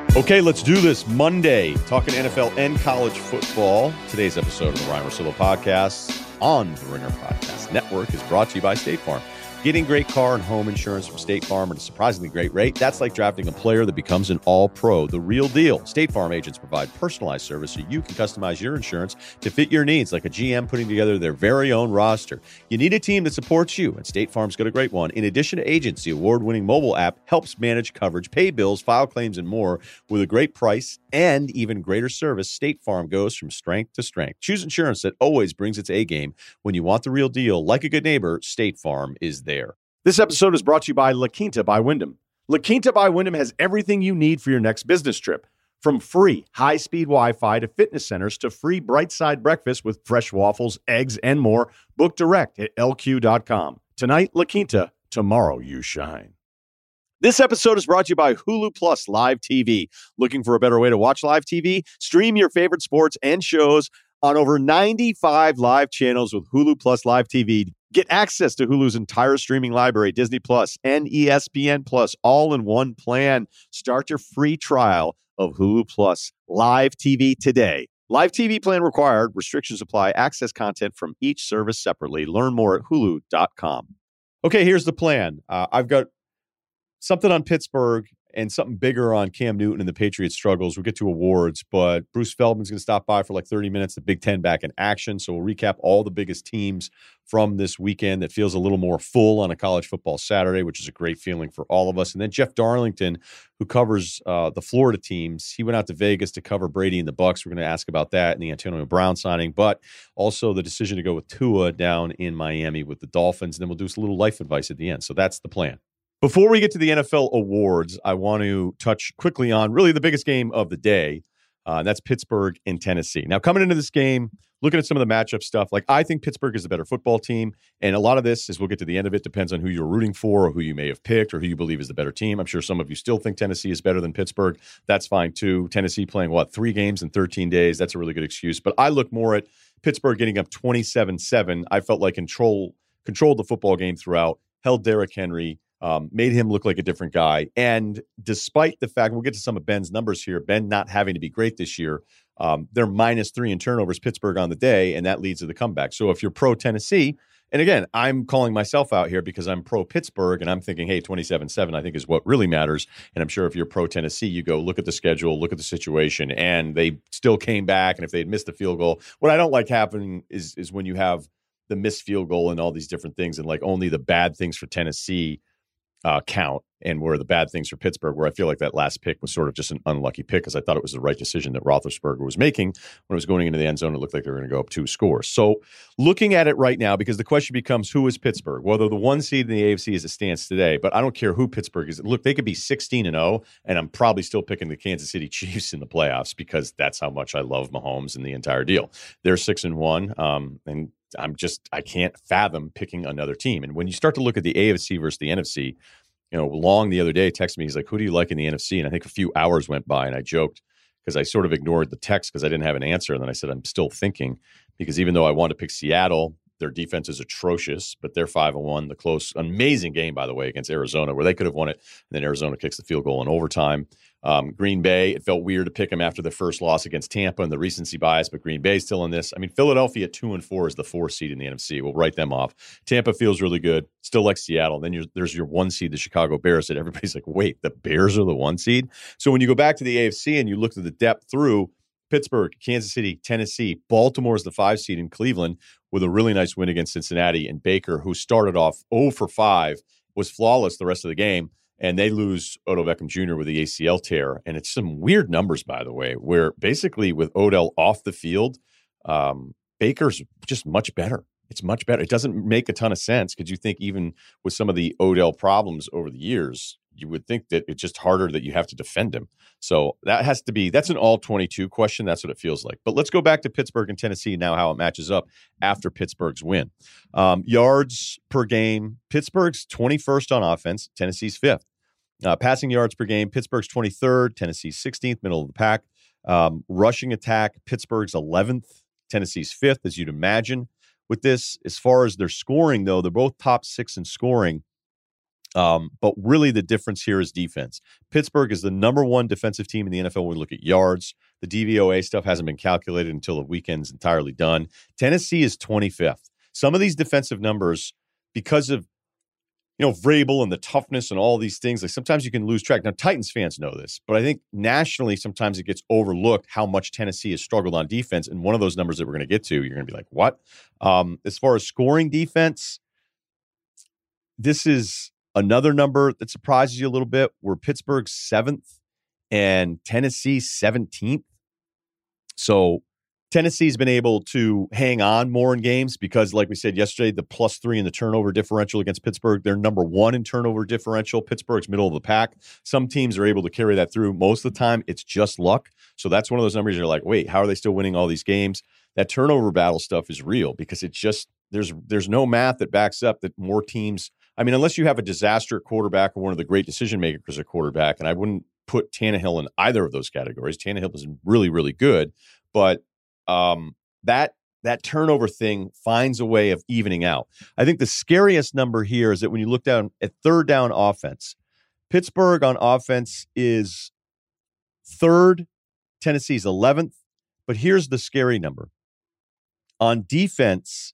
Okay, let's do this. Monday, talking NFL and college football. Today's episode of the Ryan Russillo Podcast on the Ringer Podcast Network is brought to you by State Farm. Getting great car and home insurance from State Farm at a surprisingly great rate, that's like drafting a player that becomes an all-pro, the real deal. State Farm agents provide personalized service so you can customize your insurance to fit your needs, like a GM putting together their very own roster. You need a team that supports you, and State Farm's got a great one. In addition to agents, the award-winning mobile app helps manage coverage, pay bills, file claims, and more with a great price and even greater service. State Farm goes from strength to strength. Choose insurance that always brings its A game. When you want the real deal, like a good neighbor, State Farm is there. This episode is brought to you by La Quinta by Wyndham. La Quinta by Wyndham has everything you need for your next business trip. From free high-speed Wi-Fi to fitness centers to free bright-side breakfast with fresh waffles, eggs, and more. Book direct at lq.com. Tonight, La Quinta. Tomorrow, you shine. This episode is brought to you by Hulu Plus Live TV. Looking for a better way to watch live TV? Stream your favorite sports and shows on over 95 live channels with Hulu Plus Live TV. Get access to Hulu's entire streaming library, Disney Plus and ESPN Plus, all in one plan. Start your free trial of Hulu Plus Live TV today. Live TV plan required. Restrictions apply. Access content from each service separately. Learn more at hulu.com. Okay, here's the plan. I've got something on Pittsburgh and something bigger on Cam Newton and the Patriots' struggles. We'll get to awards, but Bruce Feldman's going to stop by for like 30 minutes, the Big Ten back in action. So we'll recap all the biggest teams from this weekend that feels a little more full on a college football Saturday, which is a great feeling for all of us. And then Jeff Darlington, who covers the Florida teams, he went out to Vegas to cover Brady and the Bucs. We're going to ask about that and the Antonio Brown signing, but also the decision to go with Tua down in Miami with the Dolphins. And then we'll do some little life advice at the end. So that's the plan. Before we get to the NFL awards, I want to touch quickly on really the biggest game of the day. And that's Pittsburgh and Tennessee. Now, coming into this game, looking at some of the matchup stuff, like I think Pittsburgh is the better football team. And a lot of this, as we'll get to the end of it, depends on who you're rooting for or who you may have picked or who you believe is the better team. I'm sure some of you still think Tennessee is better than Pittsburgh. That's fine too. Tennessee playing, 3 games in 13 days? That's a really good excuse. But I look more at Pittsburgh getting up 27-7. I felt like controlled the football game throughout, held Derrick Henry, made him look like a different guy. And despite the fact, we'll get to some of Ben's numbers here, Ben not having to be great this year, they're -3 in turnovers, Pittsburgh on the day, and that leads to the comeback. So if you're pro Tennessee, and again, I'm calling myself out here because I'm pro Pittsburgh, and I'm thinking, hey, 27-7 I think is what really matters. And I'm sure if you're pro Tennessee, you go look at the schedule, look at the situation, and they still came back. And if they had missed the field goal, what I don't like happening is when you have the missed field goal and all these different things, and like only the bad things for Tennessee count, and where the bad things for Pittsburgh, where I feel like that last pick was sort of just an unlucky pick because I thought it was the right decision that Roethlisberger was making when it was going into the end zone. It looked like they were going to go up 2 scores. So looking at it right now, because the question becomes, who is Pittsburgh? Well, they're the 1 seed in the AFC as it stands today, but I don't care who Pittsburgh is. Look, they could be 16-0, and I'm probably still picking the Kansas City Chiefs in the playoffs because that's how much I love Mahomes and the entire deal. They're 6-1, and I can't fathom picking another team. And when you start to look at the AFC versus the NFC, Long the other day texted me. He's like, who do you like in the NFC? And I think a few hours went by, and I joked because I sort of ignored the text because I didn't have an answer. And then I said, I'm still thinking, because even though I want to pick Seattle, their defense is atrocious, but they're 5-1. The close, amazing game, by the way, against Arizona, where they could have won it. And then Arizona kicks the field goal in overtime. Green Bay, it felt weird to pick them after the first loss against Tampa and the recency bias, but Green Bay's still in this. I mean, Philadelphia at 2-4 is the 4th seed in the NFC. We'll write them off. Tampa feels really good, still like Seattle. Then there's your 1 seed, the Chicago Bears, that everybody's like, wait, the Bears are the 1 seed? So when you go back to the AFC and you look at the depth through Pittsburgh, Kansas City, Tennessee, Baltimore is the 5 seed in Cleveland with a really nice win against Cincinnati, and Baker, who started off 0 for 5, was flawless the rest of the game. And they lose Odell Beckham Jr. with the ACL tear. And it's some weird numbers, by the way, where basically with Odell off the field, Baker's just much better. It's much better. It doesn't make a ton of sense because you think even with some of the Odell problems over the years, you would think that it's just harder that you have to defend him. So that's an all 22 question. That's what it feels like. But let's go back to Pittsburgh and Tennessee now, how it matches up after Pittsburgh's win. Yards per game, Pittsburgh's 21st on offense, Tennessee's 5th. Passing yards per game, Pittsburgh's 23rd, Tennessee's 16th, middle of the pack. Rushing attack, Pittsburgh's 11th, Tennessee's 5th, as you'd imagine. With this, as far as their scoring, though, they're both top 6 in scoring. But really the difference here is defense. Pittsburgh is the number one defensive team in the NFL when we look at yards. The DVOA stuff hasn't been calculated until the weekend's entirely done. Tennessee is 25th. Some of these defensive numbers, because of Vrabel and the toughness and all these things, like sometimes you can lose track. Now, Titans fans know this, but I think nationally sometimes it gets overlooked how much Tennessee has struggled on defense. And one of those numbers that we're going to get to, you're going to be like, what? As far as scoring defense, this is another number that surprises you a little bit, where Pittsburgh's 7th and Tennessee 17th. So Tennessee's been able to hang on more in games because, like we said yesterday, the +3 in the turnover differential against Pittsburgh, they're number 1 in turnover differential. Pittsburgh's middle of the pack. Some teams are able to carry that through. Most of the time, it's just luck. So that's one of those numbers you're like, wait, how are they still winning all these games? That turnover battle stuff is real because it's just there's no math that backs up that more teams. I mean, unless you have a disaster at quarterback or one of the great decision makers at quarterback, and I wouldn't put Tannehill in either of those categories. Tannehill is really, really good, but that turnover thing finds a way of evening out. I think the scariest number here is that when you look down at third down offense, Pittsburgh on offense is 3rd, Tennessee's 11th, but here's the scary number. On defense,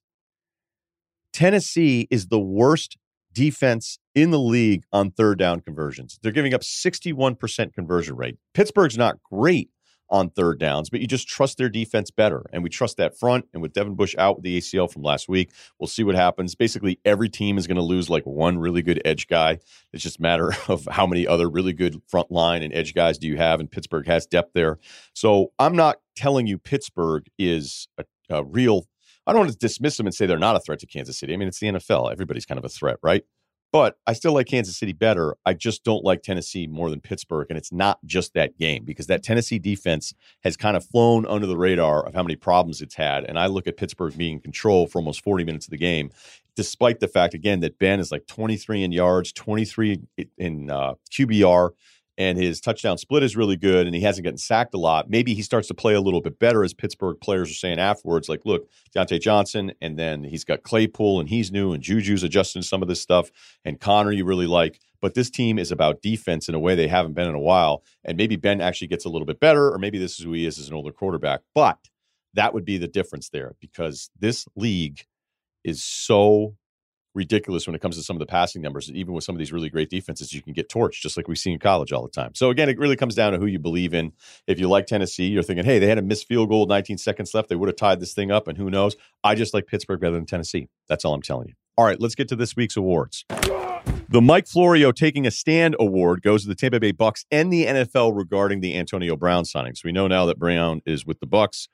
Tennessee is the worst defense in the league on third down conversions. They're giving up 61% conversion rate. Pittsburgh's not great on third downs, but you just trust their defense better. And we trust that front. And with Devin Bush out with the ACL from last week, we'll see what happens. Basically, every team is going to lose like one really good edge guy. It's just a matter of how many other really good front line and edge guys do you have, and Pittsburgh has depth there. So I'm not telling you Pittsburgh is a real – I don't want to dismiss them and say they're not a threat to Kansas City. I mean, it's the NFL. Everybody's kind of a threat, right? But I still like Kansas City better. I just don't like Tennessee more than Pittsburgh. And it's not just that game, because that Tennessee defense has kind of flown under the radar of how many problems it's had. And I look at Pittsburgh being in control for almost 40 minutes of the game, despite the fact, again, that Ben is like 23 in yards, 23 in QBR, and his touchdown split is really good, and he hasn't gotten sacked a lot. Maybe he starts to play a little bit better, as Pittsburgh players are saying afterwards, like, look, Deontay Johnson, and then he's got Claypool, and he's new, and Juju's adjusting to some of this stuff, and Connor you really like. But this team is about defense in a way they haven't been in a while, and maybe Ben actually gets a little bit better, or maybe this is who he is as an older quarterback. But that would be the difference there, because this league is so ridiculous when it comes to some of the passing numbers. Even with some of these really great defenses, you can get torched, just like we see in college all the time. So again, it really comes down to who you believe in. If you like Tennessee, you're thinking, hey, they had a missed field goal, 19 seconds left, they would have tied this thing up, and who knows? I just like Pittsburgh better than Tennessee. That's all I'm telling you. All right, let's get to this week's awards. The Mike Florio Taking a Stand Award goes to the Tampa Bay Bucks and the NFL regarding the Antonio Brown signing. So we know now that Brown is with the Bucks,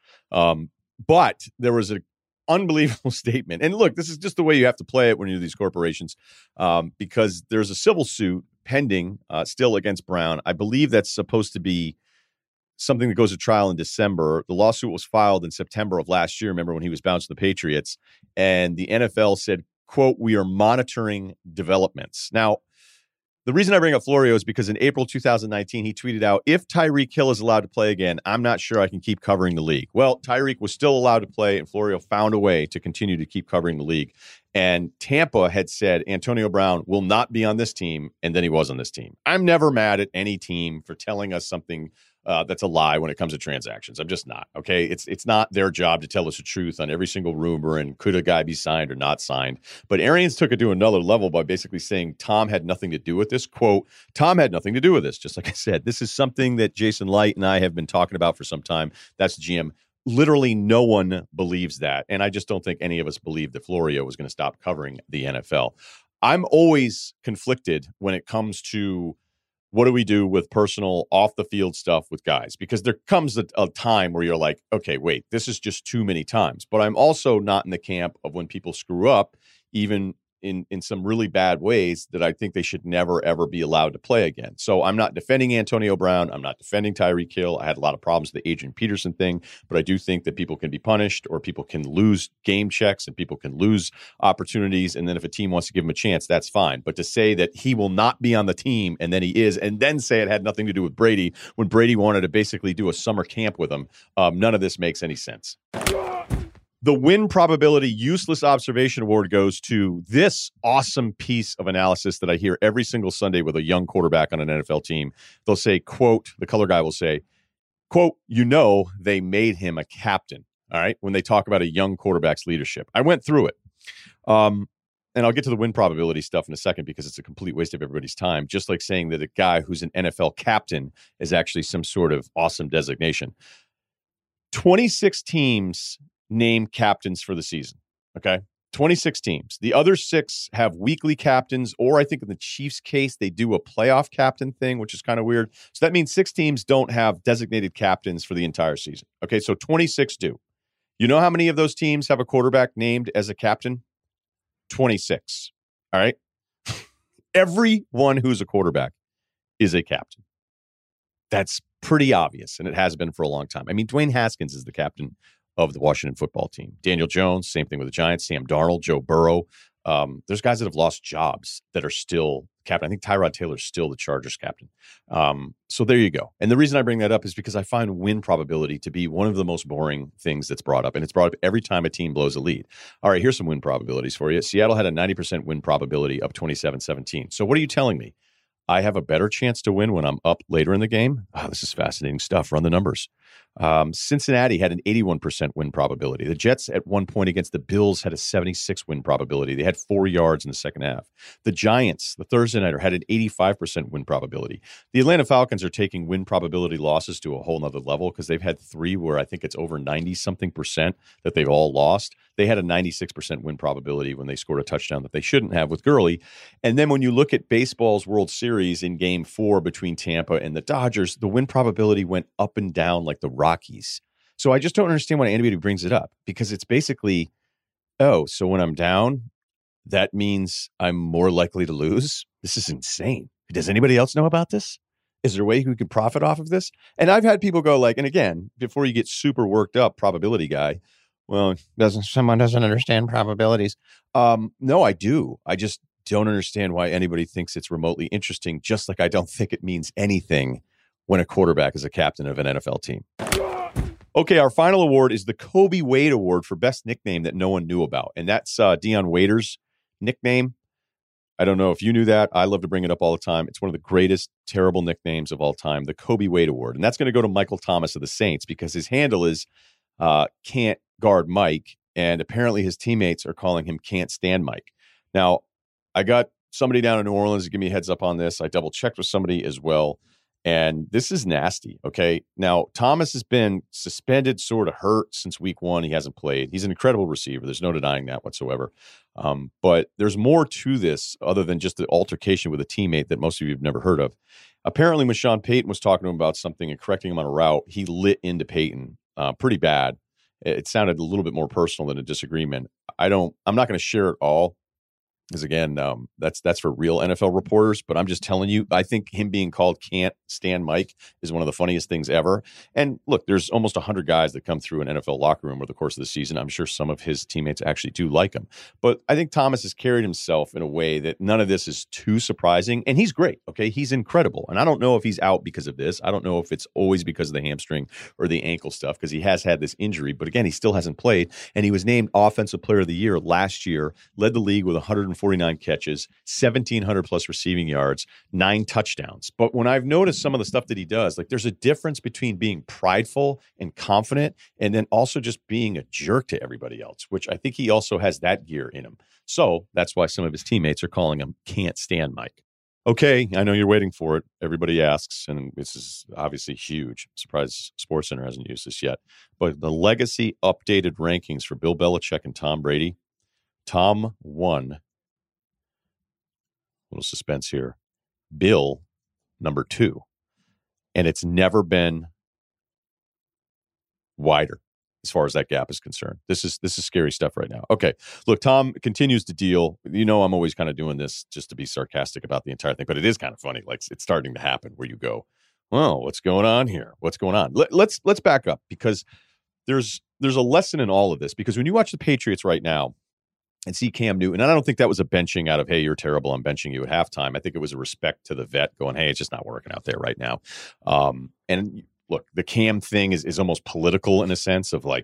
but there was an unbelievable statement. And look, this is just the way you have to play it when you do these corporations, because there's a civil suit pending still against Brown. I believe that's supposed to be something that goes to trial in December. The lawsuit was filed in September of last year. Remember when he was bounced to the Patriots, and the NFL said, quote, "We are monitoring developments." Now, the reason I bring up Florio is because in April 2019, he tweeted out, "If Tyreek Hill is allowed to play again, I'm not sure I can keep covering the league." Well, Tyreek was still allowed to play, and Florio found a way to continue to keep covering the league. And Tampa had said Antonio Brown will not be on this team, and then he was on this team. I'm never mad at any team for telling us something that's a lie when it comes to transactions. I'm just not, okay? It's not their job to tell us the truth on every single rumor and could a guy be signed or not signed. But Arians took it to another level by basically saying Tom had nothing to do with this. Quote, "Tom had nothing to do with this." Just like I said, this is something that Jason Light and I have been talking about for some time. That's the GM. Literally no one believes that. And I just don't think any of us believed that Florio was going to stop covering the NFL. I'm always conflicted when it comes to what do we do with personal off the field stuff with guys, because there comes a time where you're like, okay, wait, this is just too many times. But I'm also not in the camp of when people screw up, even in some really bad ways, that I think they should never, ever be allowed to play again. So I'm not defending Antonio Brown. I'm not defending Tyreek Hill. I had a lot of problems with the Adrian Peterson thing, but I do think that people can be punished, or people can lose game checks, and people can lose opportunities. And then if a team wants to give him a chance, that's fine. But to say that he will not be on the team and then he is, and then say it had nothing to do with Brady when Brady wanted to basically do a summer camp with him, none of this makes any sense. The win probability useless observation award goes to this awesome piece of analysis that I hear every single Sunday with a young quarterback on an NFL team. They'll say, quote, the color guy will say, quote, they made him a captain. All right. When they talk about a young quarterback's leadership, I went through it. And I'll get to the win probability stuff in a second because it's a complete waste of everybody's time. Just like saying that a guy who's an NFL captain is actually some sort of awesome designation. 26 teams name captains for the season. Okay. 26 teams. The other 6 have weekly captains, or I think in the Chiefs case, they do a playoff captain thing, which is kind of weird. So that means 6 teams don't have designated captains for the entire season. Okay. So 26 do. You know how many of those teams have a quarterback named as a captain? 26. All right. Everyone who's a quarterback is a captain. That's pretty obvious, and it has been for a long time. I mean, Dwayne Haskins is the captain of the Washington football team. Daniel Jones, same thing with the Giants. Sam Darnold, Joe Burrow. There's guys that have lost jobs that are still captain. I think Tyrod Taylor's still the Chargers captain. So there you go. And the reason I bring that up is because I find win probability to be one of the most boring things that's brought up. And it's brought up every time a team blows a lead. All right, here's some win probabilities for you. Seattle had a 90% win probability up 27-17. So what are you telling me? I have a better chance to win when I'm up later in the game? Oh, this is fascinating stuff. Run the numbers. Cincinnati had an 81% win probability. The Jets at one point against the Bills had a 76 win probability. They had 4 yards in the second half. The Giants, the Thursday nighter, had an 85% win probability. The Atlanta Falcons are taking win probability losses to a whole nother level because they've had 3 where I think it's over 90-something% that they've all lost. They had a 96% win probability when they scored a touchdown that they shouldn't have with Gurley. And then when you look at baseball's World Series in Game 4 between Tampa and the Dodgers, the win probability went up and down like the Rockies. So I just don't understand why anybody brings it up, because it's basically, oh, so when I'm down, that means I'm more likely to lose? This is insane. Does anybody else know about this? Is there a way we could profit off of this? And I've had people go like, and again, before you get super worked up, probability guy, well, someone doesn't understand probabilities? No, I do. I just don't understand why anybody thinks it's remotely interesting, just like I don't think it means anything when a quarterback is a captain of an NFL team. Okay, our final award is the Kobe Wade Award for best nickname that no one knew about. And that's Deion Waiters' nickname. I don't know if you knew that. I love to bring it up all the time. It's one of the greatest terrible nicknames of all time, the Kobe Wade Award. And that's going to go to Michael Thomas of the Saints because his handle is Can't Guard Mike. And apparently his teammates are calling him Can't Stand Mike. Now, I got somebody down in New Orleans to give me a heads up on this. I double checked with somebody as well. And this is nasty, okay? Now, Thomas has been suspended, sort of hurt since week 1. He hasn't played. He's an incredible receiver. There's no denying that whatsoever. But there's more to this other than just the altercation with a teammate that most of you have never heard of. Apparently, when Sean Payton was talking to him about something and correcting him on a route, he lit into Payton pretty bad. It sounded a little bit more personal than a disagreement. I'm not going to share it all. Because again, that's for real NFL reporters. But I'm just telling you, I think him being called Can't Stand Mike is one of the funniest things ever. And look, there's almost 100 guys that come through an NFL locker room over the course of the season. I'm sure some of his teammates actually do like him. But I think Thomas has carried himself in a way that none of this is too surprising. And he's great. Okay, he's incredible. And I don't know if he's out because of this. I don't know if it's always because of the hamstring or the ankle stuff, because he has had this injury. But again, he still hasn't played. And he was named Offensive Player of the Year last year, led the league with 149 catches, 1,700 plus receiving yards, 9 touchdowns. But when I've noticed some of the stuff that he does, like there's a difference between being prideful and confident and then also just being a jerk to everybody else, which I think he also has that gear in him. So that's why some of his teammates are calling him Can't Stand Mike. Okay, I know you're waiting for it. Everybody asks, and this is obviously huge. I'm surprised SportsCenter hasn't used this yet. But the legacy updated rankings for Bill Belichick and Tom Brady. Tom won. Little suspense here. Bill, number 2. And it's never been wider as far as that gap is concerned. This is scary stuff right now. Okay, look, Tom continues to deal. You know, I'm always kind of doing this just to be sarcastic about the entire thing, but it is kind of funny. Like it's starting to happen where you go, well, what's going on here? What's going on? Let's back up, because there's a lesson in all of this. Because when you watch the Patriots right now and see Cam Newton, and I don't think that was a benching out of, hey, you're terrible, I'm benching you at halftime. I think it was a respect to the vet going, hey, it's just not working out there right now. And look, the Cam thing is almost political in a sense of like,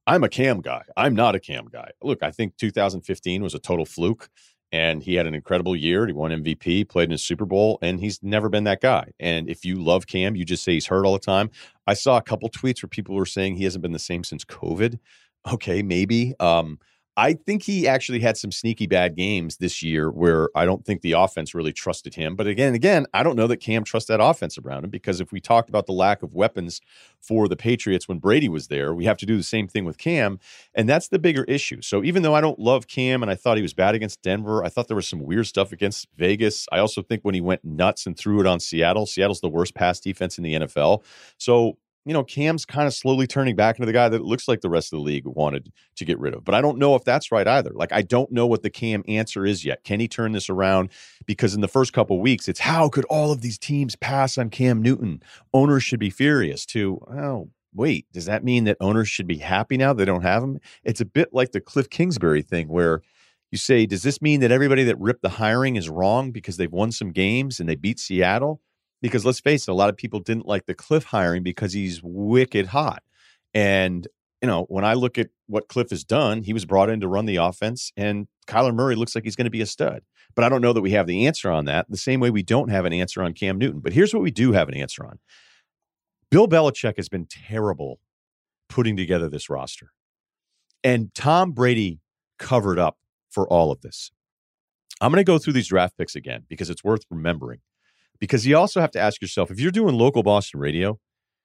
I'm a Cam guy. I'm not a Cam guy. Look, I think 2015 was a total fluke, and he had an incredible year. He won MVP, played in a Super Bowl, and he's never been that guy. And if you love Cam, you just say he's hurt all the time. I saw a couple tweets where people were saying he hasn't been the same since COVID. Okay, maybe. I think he actually had some sneaky bad games this year where I don't think the offense really trusted him. But again, I don't know that Cam trusts that offense around him, because if we talked about the lack of weapons for the Patriots when Brady was there, we have to do the same thing with Cam, and that's the bigger issue. So even though I don't love Cam and I thought he was bad against Denver, I thought there was some weird stuff against Vegas. I also think when he went nuts and threw it on Seattle's the worst pass defense in the NFL. So Cam's kind of slowly turning back into the guy that it looks like the rest of the league wanted to get rid of. But I don't know if that's right either. Like, I don't know what the Cam answer is yet. Can he turn this around? Because in the first couple of weeks, it's how could all of these teams pass on Cam Newton? Owners should be furious to, oh, wait, does that mean that owners should be happy now they don't have him? It's a bit like the Cliff Kingsbury thing where you say, does this mean that everybody that ripped the hiring is wrong because they've won some games and they beat Seattle? Because let's face it, a lot of people didn't like the Cliff hiring because he's wicked hot. And, when I look at what Cliff has done, he was brought in to run the offense, and Kyler Murray looks like he's going to be a stud. But I don't know that we have the answer on that, the same way we don't have an answer on Cam Newton. But here's what we do have an answer on. Bill Belichick has been terrible putting together this roster. And Tom Brady covered up for all of this. I'm going to go through these draft picks again because it's worth remembering. Because you also have to ask yourself, if you're doing local Boston radio,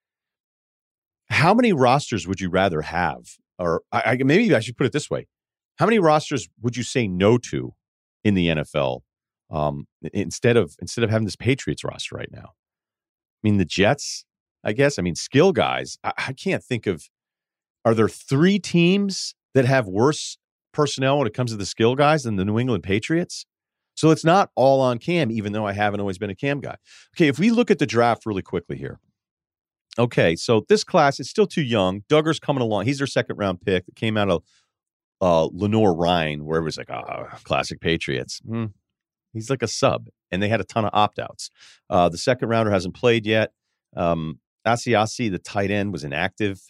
how many rosters would you rather have? Or maybe I should put it this way. How many rosters would you say no to in the NFL instead of having this Patriots roster right now? I mean, the Jets, I guess. I mean, skill guys. I can't think of, are there 3 teams that have worse personnel when it comes to the skill guys than the New England Patriots? So it's not all on Cam, even though I haven't always been a Cam guy. Okay, if we look at the draft really quickly here. Okay, so this class is still too young. Duggar's coming along. He's their second-round pick that came out of Lenore Ryan, where it was like, classic Patriots. He's like a sub, and they had a ton of opt-outs. The second-rounder hasn't played yet. Asiasi, the tight end, was inactive.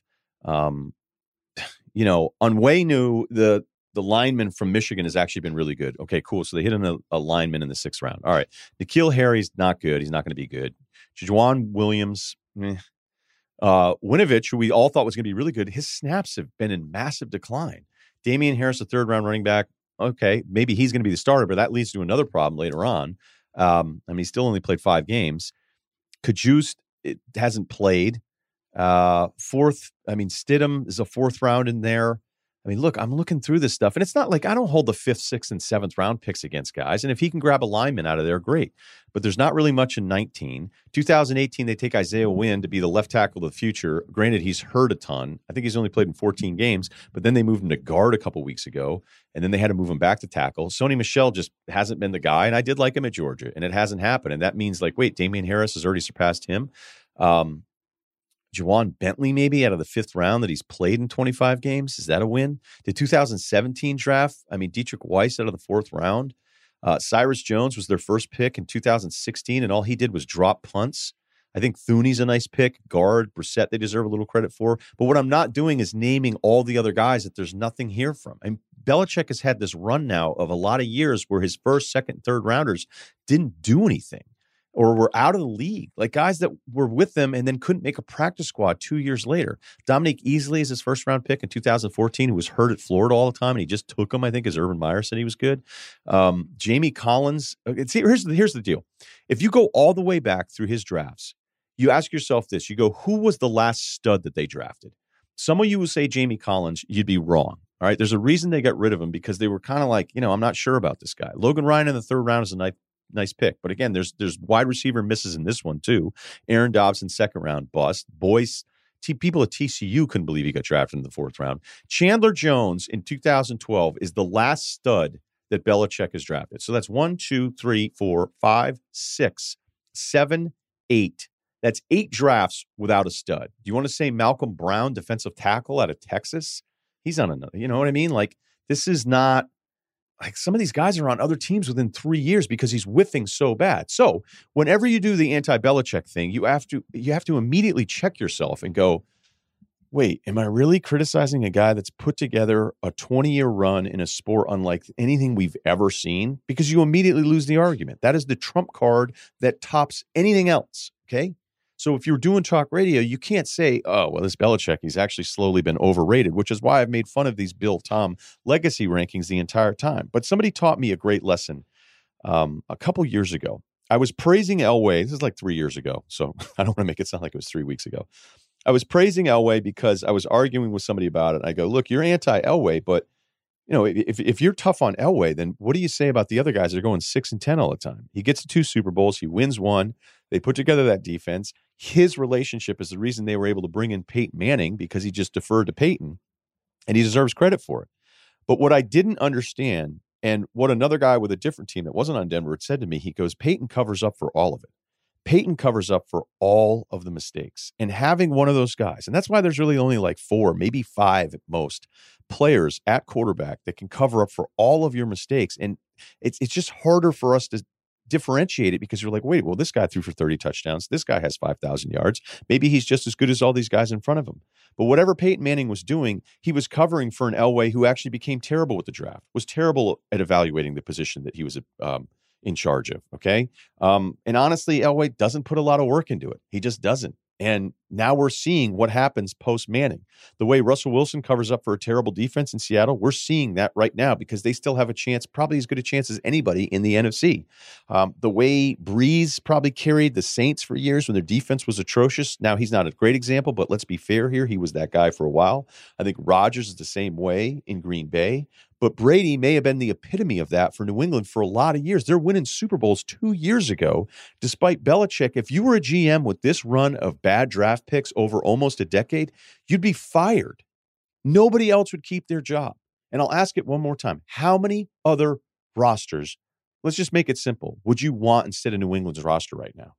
Onwenu, the lineman from Michigan has actually been really good. Okay, cool. So they hit a lineman in the 6th round. All right. N'Keal Harry's not good. He's not going to be good. Juwan Williams, Winovich, who we all thought was going to be really good, his snaps have been in massive decline. Damian Harris, a 3rd-round running back. Okay, maybe he's going to be the starter, but that leads to another problem later on. He still only played 5 games. Kajust, it hasn't played. Stidham is a 4th round in there. Look, I'm looking through this stuff, and it's not like I don't hold the 5th, 6th, and 7th round picks against guys. And if he can grab a lineman out of there, great. But there's not really much in 19. 2018, they take Isaiah Wynn to be the left tackle of the future. Granted, he's hurt a ton. I think he's only played in 14 games, but then they moved him to guard a couple weeks ago, and then they had to move him back to tackle. Sony Michel just hasn't been the guy, and I did like him at Georgia, and it hasn't happened. And that means, Damian Harris has already surpassed him. Juwan Bentley, maybe out of the 5th round that he's played in 25 games. Is that a win? The 2017 draft, Dietrich Weiss out of the 4th round. Cyrus Jones was their first pick in 2016, and all he did was drop punts. I think Thuney's a nice pick. Guard, Brissett, they deserve a little credit for. But what I'm not doing is naming all the other guys that there's nothing here from. Belichick has had this run now of a lot of years where his 1st, 2nd, 3rd rounders didn't do anything, or were out of the league, like guys that were with them and then couldn't make a practice squad 2 years later. Dominique Easley is his 1st-round pick in 2014, who was hurt at Florida all the time, and he just took him, I think, as Urban Meyer said he was good. Jamie Collins. Here's the deal. If you go all the way back through his drafts, you ask yourself this. You go, who was the last stud that they drafted? Some of you will say Jamie Collins. You'd be wrong. All right, there's a reason they got rid of him, because they were kind of like, I'm not sure about this guy. Logan Ryan in the 3rd round is a nice pick. But again, there's wide receiver misses in this one too. Aaron Dobson, 2nd round bust. Boyce, people at TCU couldn't believe he got drafted in the 4th round. Chandler Jones in 2012 is the last stud that Belichick has drafted. So that's 1, 2, 3, 4, 5, 6, 7, 8. That's 8 drafts without a stud. Do you want to say Malcolm Brown, defensive tackle out of Texas? He's on another, you know what I mean? This is not, some of these guys are on other teams within 3 years because he's whiffing so bad. So whenever you do the anti-Belichick thing, you have to immediately check yourself and go, wait, am I really criticizing a guy that's put together a 20-year run in a sport unlike anything we've ever seen? Because you immediately lose the argument. That is the trump card that tops anything else, okay? So if you're doing talk radio, you can't say, oh, well, this Belichick, he's actually slowly been overrated, which is why I've made fun of these Bill Tom legacy rankings the entire time. But somebody taught me a great lesson a couple years ago. I was praising Elway. This is like 3 years ago, so I don't want to make it sound like it was 3 weeks ago. I was praising Elway because I was arguing with somebody about it. I go, look, you're anti-Elway, but if you're tough on Elway, then what do you say about the other guys that are going 6-10 all the time? He gets to 2 Super Bowls. He wins 1. They put together that defense. His relationship is the reason they were able to bring in Peyton Manning, because he just deferred to Peyton, and he deserves credit for it. But what I didn't understand, and what another guy with a different team that wasn't on Denver had said to me, he goes, Peyton covers up for all of it. Peyton covers up for all of the mistakes. And having one of those guys, and that's why there's really only like 4, maybe 5 at most, players at quarterback that can cover up for all of your mistakes. And it's just harder for us to differentiate it, because you're like, wait, well, this guy threw for 30 touchdowns. This guy has 5,000 yards. Maybe he's just as good as all these guys in front of him. But whatever Peyton Manning was doing, he was covering for an Elway who actually became terrible with the draft, was terrible at evaluating the position that he was in charge of. Okay. And honestly, Elway doesn't put a lot of work into it. He just doesn't. And now we're seeing what happens post Manning. The way Russell Wilson covers up for a terrible defense in Seattle, we're seeing that right now, because they still have a chance, probably as good a chance as anybody in the NFC. The way Breeze probably carried the Saints for years when their defense was atrocious. Now, he's not a great example, but let's be fair here. He was that guy for a while. I think Rodgers is the same way in Green Bay. But Brady may have been the epitome of that for New England for a lot of years. They're winning Super Bowls 2 years ago, despite Belichick. If you were a GM with this run of bad draft picks over almost a decade, you'd be fired. Nobody else would keep their job. And I'll ask it one more time. How many other rosters, let's just make it simple, would you want instead of New England's roster right now?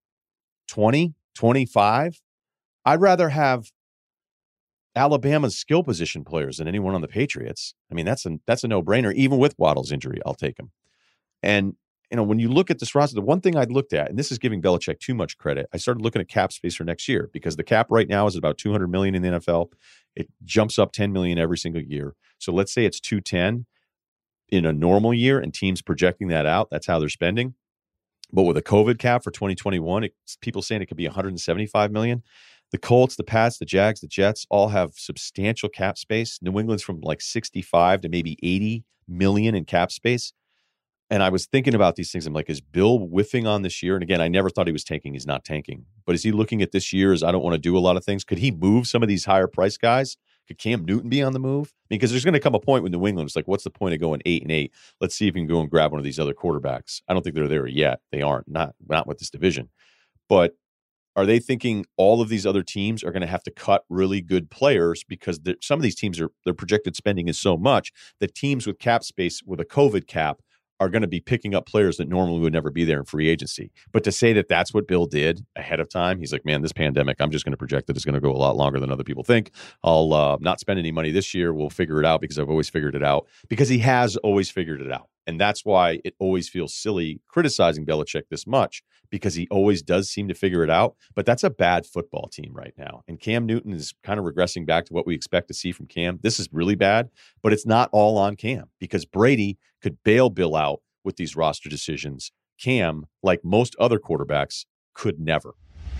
20, 25? I'd rather have Alabama's skill position players than anyone on the Patriots. I mean, that's a no-brainer. Even with Waddle's injury, I'll take him. And when you look at this roster, the one thing I'd looked at, and this is giving Belichick too much credit, I started looking at cap space for next year, because the cap right now is about $200 million in the NFL. It jumps up $10 million every single year. So let's say it's $210 in a normal year, and teams projecting that out. That's how they're spending. But with a COVID cap for 2021, people saying it could be $175 million. The Colts, the Pats, the Jags, the Jets all have substantial cap space. New England's from like 65 to maybe 80 million in cap space. And I was thinking about these things. I'm like, is Bill whiffing on this year? And again, I never thought he was tanking. He's not tanking. But is he looking at this year as, I don't want to do a lot of things? Could he move some of these higher price guys? Could Cam Newton be on the move? Because there's going to come a point with New England. It's like, what's the point of going 8-8? Let's see if we can go and grab one of these other quarterbacks. I don't think they're there yet. They aren't, not with this division. But are they thinking all of these other teams are going to have to cut really good players, because some of these teams, their projected spending is so much that teams with cap space with a COVID cap are going to be picking up players that normally would never be there in free agency. But to say that that's what Bill did ahead of time, he's like, man, this pandemic, I'm just going to project that it's going to go a lot longer than other people think. I'll not spend any money this year. We'll figure it out, because I've always figured it out, because he has always figured it out. And that's why it always feels silly criticizing Belichick this much, because he always does seem to figure it out. But that's a bad football team right now. And Cam Newton is kind of regressing back to what we expect to see from Cam. This is really bad, but it's not all on Cam, because Brady could bail Bill out with these roster decisions. Cam, like most other quarterbacks, could never.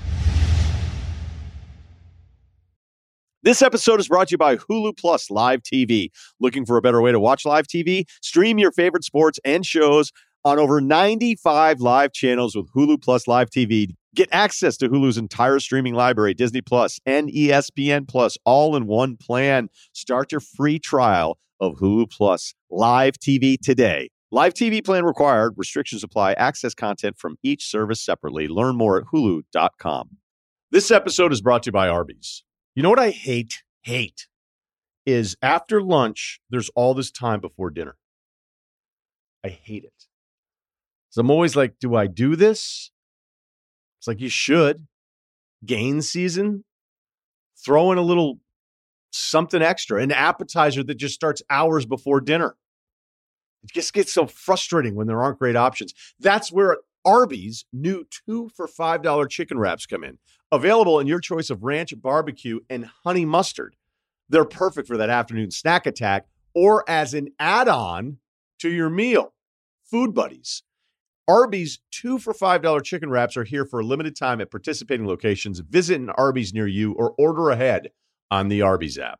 This episode is brought to you by Hulu Plus Live TV. Looking for a better way to watch live TV? Stream your favorite sports and shows on over 95 live channels with Hulu Plus Live TV. Get access to Hulu's entire streaming library, Disney Plus and ESPN Plus, all in one plan. Start your free trial of Hulu Plus Live TV today. Live TV plan required. Restrictions apply. Access content from each service separately. Learn more at hulu.com. This episode is brought to you by Arby's. You know what I hate is after lunch, there's all this time before dinner. I hate it. So I'm always like, do I do this? It's like, you should. Gain season, throw in a little something extra, an appetizer that just starts hours before dinner. It just gets so frustrating when there aren't great options. That's where Arby's new 2 for $5 chicken wraps come in, available in your choice of ranch, barbecue, and honey mustard. They're perfect for that afternoon snack attack or as an add-on to your meal. Food Buddies. Arby's 2 for $5 chicken wraps are here for a limited time at participating locations. Visit an Arby's near you or order ahead on the Arby's app.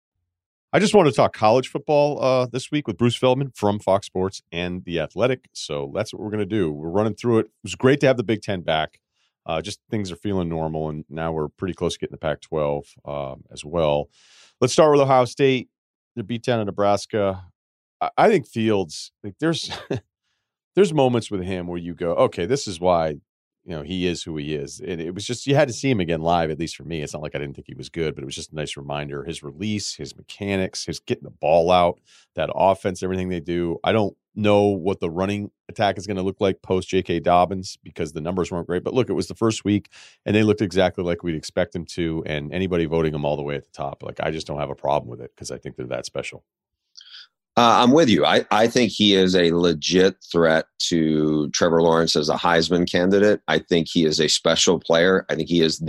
I just want to talk college football this week with Bruce Feldman from Fox Sports and The Athletic. So that's what we're going to do. We're running through it. It was great to have the Big Ten back. Just things are feeling normal, and now we're pretty close to getting the Pac-12 as well. Let's start with Ohio State. They beat down in Nebraska. I think Fields, like there's moments with him where you go, okay, this is why he is who he is. And it was just, you had to see him again live, at least for me. It's not like I didn't think he was good, but it was just a nice reminder. His release, his mechanics, his getting the ball out, that offense, everything they do. I don't know what the running attack is going to look like post J.K. Dobbins because the numbers weren't great. But look, it was the first week, and they looked exactly like we'd expect them to. And anybody voting them all the way at the top, like I just don't have a problem with it because I think they're that special. I'm with you. I think he is a legit threat to Trevor Lawrence as a Heisman candidate. I think he is a special player. I think he is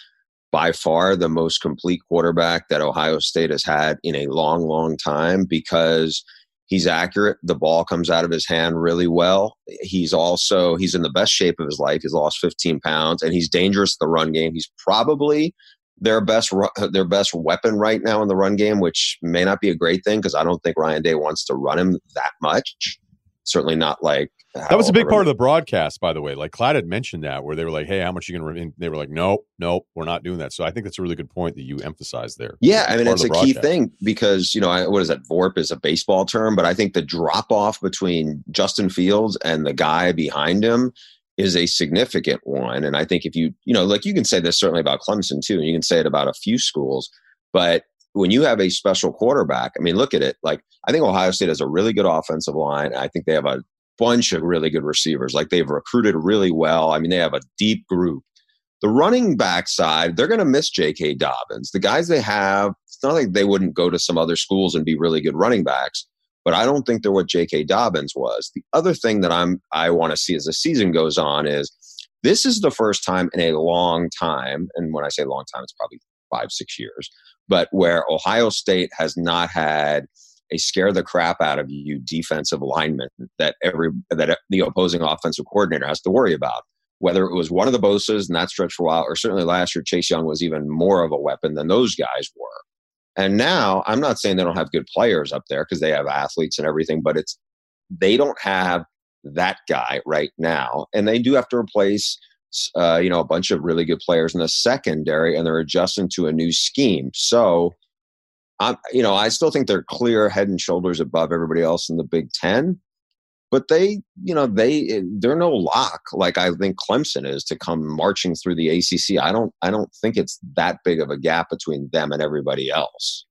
by far the most complete quarterback that Ohio State has had in a long, long time because he's accurate. The ball comes out of his hand really well. He's in the best shape of his life. He's lost 15 pounds, and he's dangerous in the run game. He's probably their best weapon right now in the run game, which may not be a great thing because I don't think Ryan Day wants to run him that much. Certainly not like that was a big part of the broadcast, by the way. Like Clyde had mentioned that where they were like, "Hey, how much are you going to run?" They were like, "Nope, we're not doing that." So I think that's a really good point that you emphasized there. Yeah, I mean it's a key thing because what is that? VORP is a baseball term, but I think the drop off between Justin Fields and the guy behind him is a significant one. And I think if you can say this certainly about Clemson too, and you can say it about a few schools, but when you have a special quarterback, I mean, look at it. Like, I think Ohio State has a really good offensive line. I think they have a bunch of really good receivers. Like, they've recruited really well. I mean, they have a deep group. The running back side, they're going to miss J.K. Dobbins. The guys they have, it's not like they wouldn't go to some other schools and be really good running backs, but I don't think they're what J.K. Dobbins was. The other thing that I want to see as the season goes on is this is the first time in a long time, and when I say long time, it's probably 5-6 years, but where Ohio State has not had a scare the crap out of you defensive lineman that the opposing offensive coordinator has to worry about. Whether it was one of the Bosas in that stretch for a while, or certainly last year, Chase Young was even more of a weapon than those guys were. And now, I'm not saying they don't have good players up there because they have athletes and everything, but they don't have that guy right now. And they do have to replace, a bunch of really good players in the secondary, and they're adjusting to a new scheme. So, I still think they're clear head and shoulders above everybody else in the Big Ten. But they're no lock like I think Clemson is to come marching through the ACC. I don't think it's that big of a gap between them and everybody else.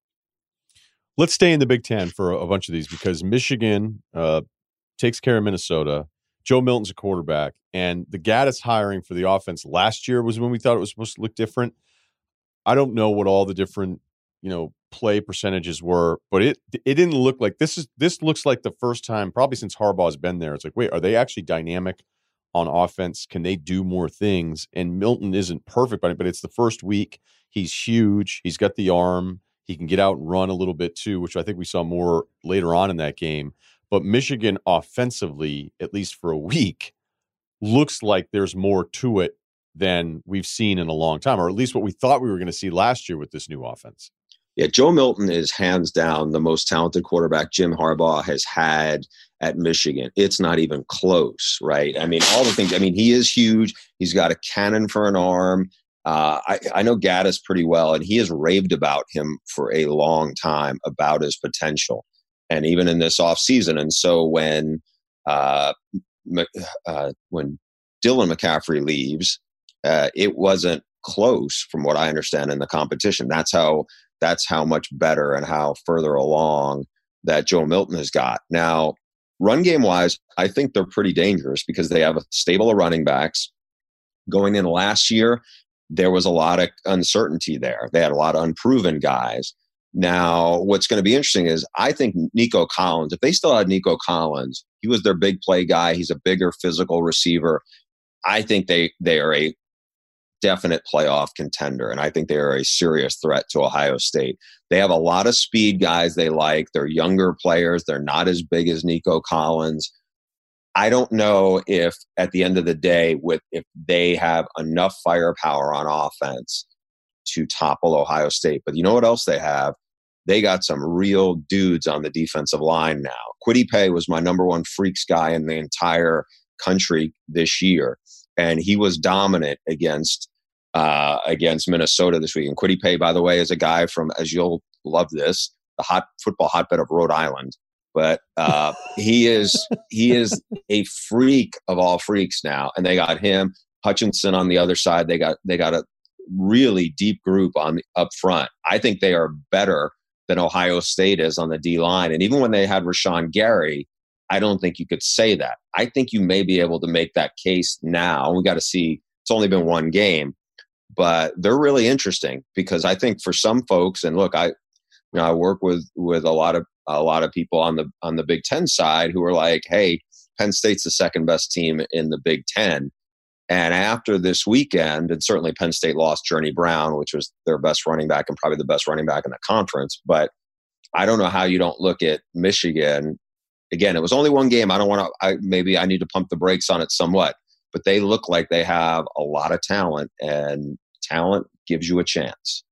Let's stay in the Big Ten for a bunch of these because Michigan takes care of Minnesota. Joe Milton's a quarterback, and the Gaddis hiring for the offense last year was when we thought it was supposed to look different. I don't know what all the different play percentages were, but it didn't look like this looks like the first time probably since Harbaugh's been there. It's like, wait, are they actually dynamic on offense? Can they do more things? And Milton isn't perfect, but it's the first week. He's huge. He's got the arm. He can get out and run a little bit too, which I think we saw more later on in that game. But Michigan offensively, at least for a week, looks like there's more to it than we've seen in a long time, or at least what we thought we were going to see last year with this new offense. Yeah, Joe Milton is hands down the most talented quarterback Jim Harbaugh has had at Michigan. It's not even close, right? I mean, all the things. I mean, he is huge. He's got a cannon for an arm. I know Gaddis pretty well, and he has raved about him for a long time about his potential, and even in this offseason. And so when Dylan McCaffrey leaves, it wasn't close from what I understand in the competition. That's how much better and how further along that Joe Milton has got. Now, run game wise, I think they're pretty dangerous because they have a stable of running backs. Going in last year, there was a lot of uncertainty there. They had a lot of unproven guys. Now, what's going to be interesting is I think Nico Collins, if they still had Nico Collins, he was their big play guy. He's a bigger physical receiver. I think they are a definite playoff contender, and I think they are a serious threat to Ohio State. They have a lot of speed guys they like. They're younger players. They're not as big as Nico Collins. I don't know if at the end of the day, if they have enough firepower on offense to topple Ohio State. But you know what else they have? They got some real dudes on the defensive line now. Kwity Paye was my number one freaks guy in the entire country this year, and he was dominant against Minnesota this week. And Kwity Paye, by the way, is a guy from, as you'll love this, the football hotbed of Rhode Island. But he is a freak of all freaks now, and they got him, Hutchinson on the other side. They got a really deep group up front. I think they are better than Ohio State is on the D line. And even when they had Rashawn Gary, I don't think you could say that. I think you may be able to make that case now. We got to see. It's only been one game, but they're really interesting because I think for some folks, and look, I work with a lot of people on the Big Ten side who are like, hey, Penn State's the second best team in the Big Ten. And after this weekend, and certainly Penn State lost Journey Brown, which was their best running back and probably the best running back in the conference. But I don't know how you don't look at Michigan. Again, it was only one game. Maybe I need to pump the brakes on it somewhat. But they look like they have a lot of talent, and talent gives you a chance.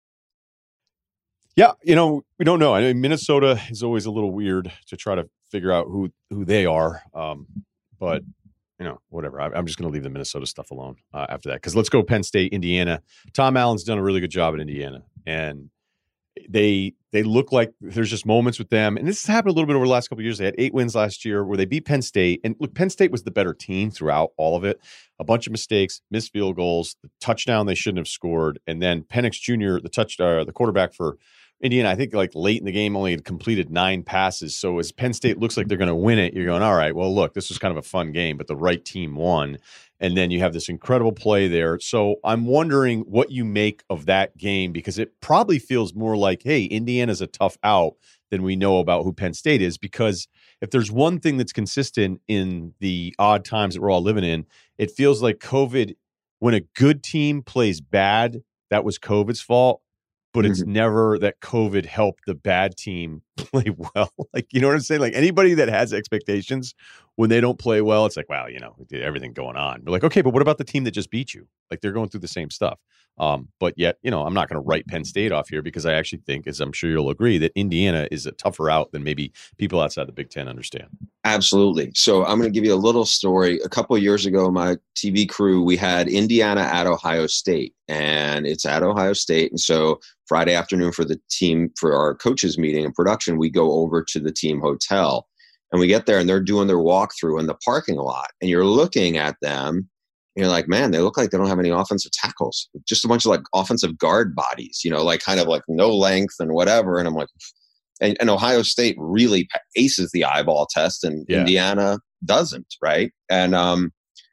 Yeah, we don't know. I mean, Minnesota is always a little weird to try to figure out who they are. But whatever. I'm just going to leave the Minnesota stuff alone after that. Because let's go Penn State, Indiana. Tom Allen's done a really good job at Indiana. And they look like there's just moments with them. And this has happened a little bit over the last couple of years. They had 8 wins last year where they beat Penn State. And look, Penn State was the better team throughout all of it. A bunch of mistakes, missed field goals, the touchdown they shouldn't have scored. And then Penix Jr., the quarterback for Indiana, I think like late in the game only had completed 9 passes. So as Penn State looks like they're going to win it, you're going, all right, well, look, this was kind of a fun game, but the right team won. And then you have this incredible play there. So I'm wondering what you make of that game, because it probably feels more like, hey, Indiana's a tough out than we know about who Penn State is. Because if there's one thing that's consistent in the odd times that we're all living in, it feels like COVID, when a good team plays bad, that was COVID's fault. But it's never that COVID helped the bad team play well. Like, you know what I'm saying? Like anybody that has expectations when they don't play well, it's like, wow, we did everything going on. We're like, okay, but what about the team that just beat you? Like they're going through the same stuff. But yet, I'm not going to write Penn State off here because I actually think, as I'm sure you'll agree, that Indiana is a tougher out than maybe people outside the Big Ten understand. Absolutely. So I'm going to give you a little story. A couple of years ago, my TV crew, we had Indiana at Ohio State, and it's at Ohio State. And so Friday afternoon for our coaches meeting and production, we go over to the team hotel, and we get there and they're doing their walkthrough in the parking lot, and you're looking at them. You're like, man, they look like they don't have any offensive tackles. Just a bunch of like offensive guard bodies, like kind of like no length and whatever. And I'm like, and Ohio State really aces the eyeball test, and Indiana doesn't, right? And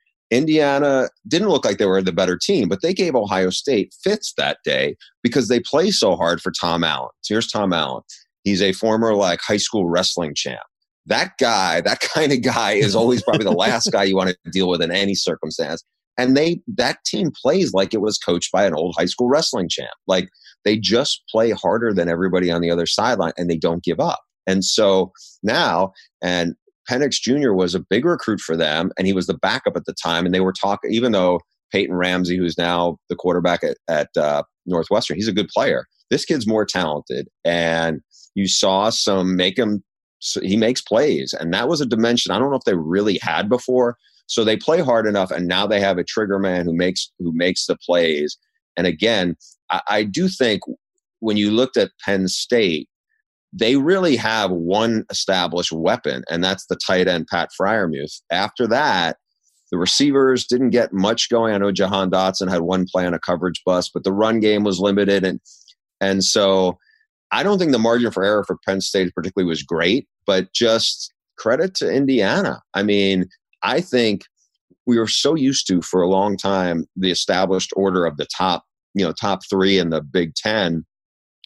Indiana didn't look like they were the better team, but they gave Ohio State fits that day because they play so hard for Tom Allen. So here's Tom Allen. He's a former like high school wrestling champ. That kind of guy is always probably the last guy you want to deal with in any circumstance. And that team plays like it was coached by an old high school wrestling champ. Like they just play harder than everybody on the other sideline, and they don't give up. And so now, and Penix Jr. was a big recruit for them, and he was the backup at the time. And they were talking, even though Peyton Ramsey, who's now the quarterback at Northwestern, he's a good player. This kid's more talented, and you saw he makes plays, and that was a dimension I don't know if they really had before. So they play hard enough, and now they have a trigger man who makes the plays. And again, I do think when you looked at Penn State, they really have one established weapon, and that's the tight end, Pat Freiermuth. After that, the receivers didn't get much going. I know Jahan Dotson had one play on a coverage bust, but the run game was limited. And so I don't think the margin for error for Penn State particularly was great, but just credit to Indiana. I mean, I think we were so used to for a long time the established order of the top 3 in the Big Ten.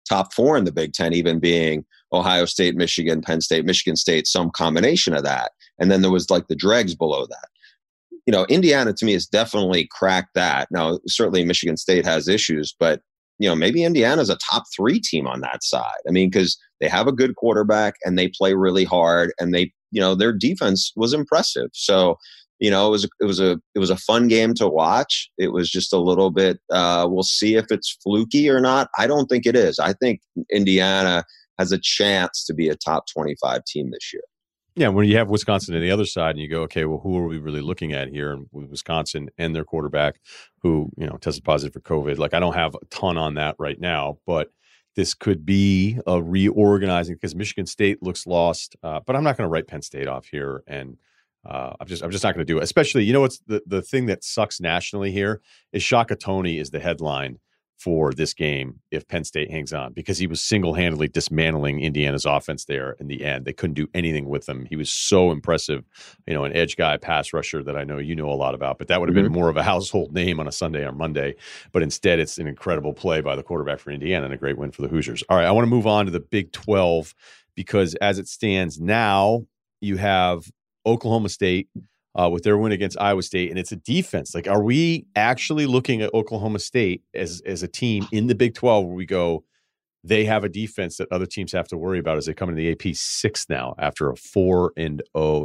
top four in the Big Ten, even being Ohio State, Michigan, Penn State, Michigan State, some combination of that. And then there was like the dregs below that. Indiana to me has definitely cracked that. Now, certainly Michigan State has issues, but maybe Indiana's a top 3 team on that side. I mean, because they have a good quarterback and they play really hard, and their defense was impressive. So, it was a fun game to watch. It was just a little bit. We'll see if it's fluky or not. I don't think it is. I think Indiana has a chance to be a top 25 team this year. Yeah, when you have Wisconsin on the other side and you go, okay, well, who are we really looking at here? And with Wisconsin and their quarterback who, tested positive for COVID. Like, I don't have a ton on that right now, but this could be a reorganizing because Michigan State looks lost. But I'm not going to write Penn State off here. And I'm just not going to do it. Especially, what's the thing that sucks nationally here is Shaka Toney is the headline for this game if Penn State hangs on, because he was single-handedly dismantling Indiana's offense there in the end. They couldn't do anything with him. He was so impressive, an edge guy, pass rusher that I know you know a lot about, but that would have been more of a household name on a Sunday or Monday. But instead, it's an incredible play by the quarterback for Indiana and a great win for the Hoosiers. All right, I want to move on to the Big 12 because as it stands now, you have Oklahoma State with their win against Iowa State, and it's a defense. Like, are we actually looking at Oklahoma State as a team in the Big 12 where we go, they have a defense that other teams have to worry about as they come into the AP 6th now after a 4-0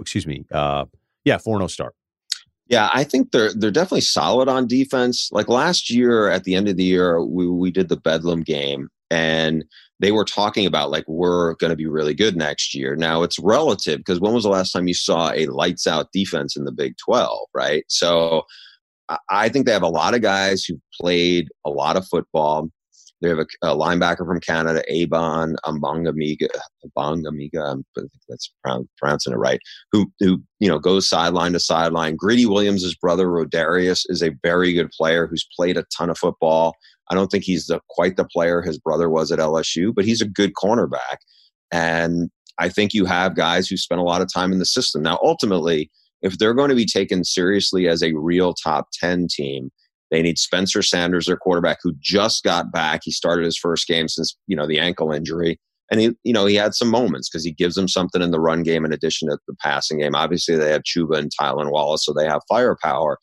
start? Yeah, I think they're definitely solid on defense. Like last year, at the end of the year, we did the Bedlam game, and they were talking about like, we're going to be really good next year. Now it's relative because when was the last time you saw a lights out defense in the Big 12, right? So I think they have a lot of guys who played a lot of football. They have a linebacker from Canada, Abon Abangamiga, I think that's pronouncing it right, who goes sideline to sideline. Greedy Williams' brother, Rodarius, is a very good player who's played a ton of football. I don't think he's quite the player his brother was at LSU, but he's a good cornerback. And I think you have guys who spent a lot of time in the system. Now, ultimately, if they're going to be taken seriously as a real top 10 team, they need Spencer Sanders, their quarterback, who just got back. He started his first game since, the ankle injury. And he had some moments because he gives them something in the run game in addition to the passing game. Obviously, they have Chuba and Tylan Wallace, so they have firepower.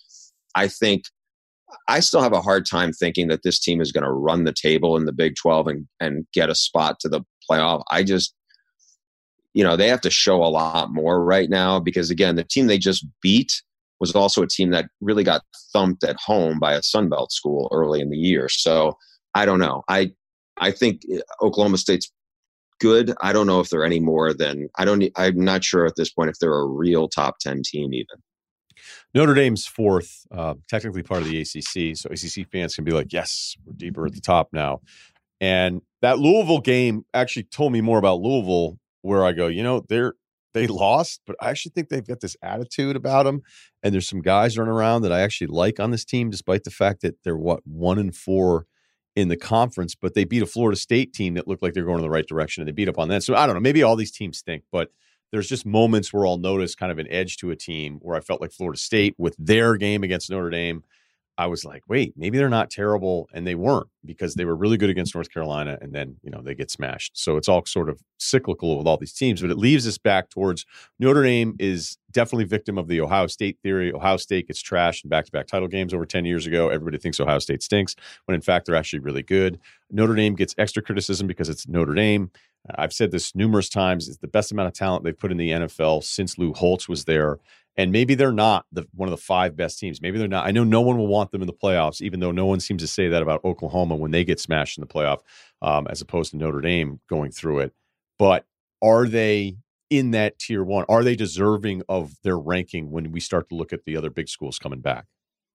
I still have a hard time thinking that this team is going to run the table in the Big 12 and get a spot to the playoff. They have to show a lot more right now because, again, the team they just beat was also a team that really got thumped at home by a Sun Belt school early in the year. So I don't know. I think Oklahoma State's good. I don't know if they're any more than I'm not sure at this point if they're a real top 10 team even. Notre Dame's 4th, technically part of the ACC. So ACC fans can be like, yes, we're deeper at the top now. And that Louisville game actually told me more about Louisville, where I go, they lost, but I actually think they've got this attitude about them. And there's some guys running around that I actually like on this team, despite the fact that they're 1-4 in the conference, but they beat a Florida State team that looked like they're going in the right direction and they beat up on that. So I don't know, maybe all these teams stink, but there's just moments where I'll notice kind of an edge to a team where I felt like Florida State with their game against Notre Dame. I was like, wait, maybe they're not terrible. And they weren't, because they were really good against North Carolina. And then, they get smashed. So it's all sort of cyclical with all these teams, but it leaves us back towards Notre Dame is definitely victim of the Ohio State theory. Ohio State gets trashed in back-to-back title games over 10 years ago. Everybody thinks Ohio State stinks, when in fact, they're actually really good. Notre Dame gets extra criticism because it's Notre Dame. I've said this numerous times. It's the best amount of talent they've put in the NFL since Lou Holtz was there. And maybe they're not one of the 5 best teams. Maybe they're not. I know no one will want them in the playoffs, even though no one seems to say that about Oklahoma when they get smashed in the playoff, as opposed to Notre Dame going through it. But are they in that tier 1? Are they deserving of their ranking when we start to look at the other big schools coming back?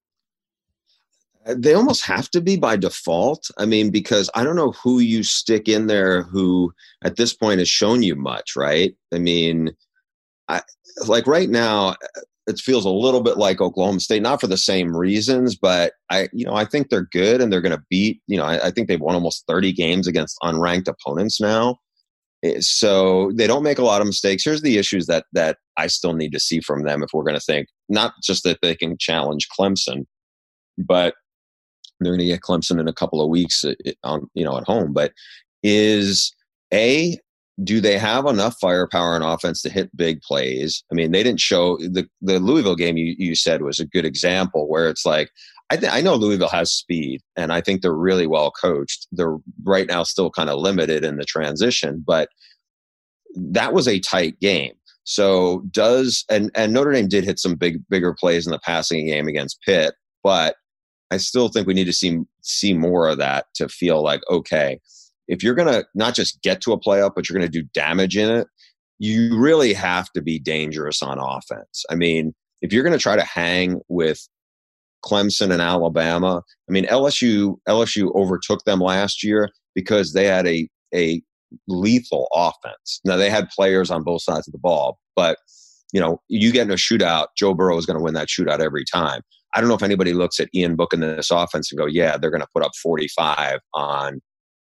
They almost have to be by default. I mean, because I don't know who you stick in there who at this point has shown you much, right? I mean, like right now, it feels a little bit like Oklahoma State, not for the same reasons, but I think they're good and they're going to beat, I think they've won almost 30 games against unranked opponents now. So they don't make a lot of mistakes. Here's the issues that I still need to see from them if we're going to think, not just that they can challenge Clemson, but they're going to get Clemson in a couple of weeks at home. But is A, do they have enough firepower on offense to hit big plays? I mean, they didn't show the Louisville game you said was a good example where it's like, I know Louisville has speed, and I think they're really well coached. They're right now still kind of limited in the transition, but that was a tight game. So and Notre Dame did hit some bigger plays in the passing game against Pitt, but I still think we need to see more of that to feel like, okay, if you're going to not just get to a playoff, but you're going to do damage in it, you really have to be dangerous on offense. I mean, if you're going to try to hang with Clemson and Alabama, I mean, LSU overtook them last year because they had a lethal offense. Now, they had players on both sides of the ball, but you get in a shootout, Joe Burrow is going to win that shootout every time. I don't know if anybody looks at Ian Book in this offense and go, yeah, they're going to put up 45 on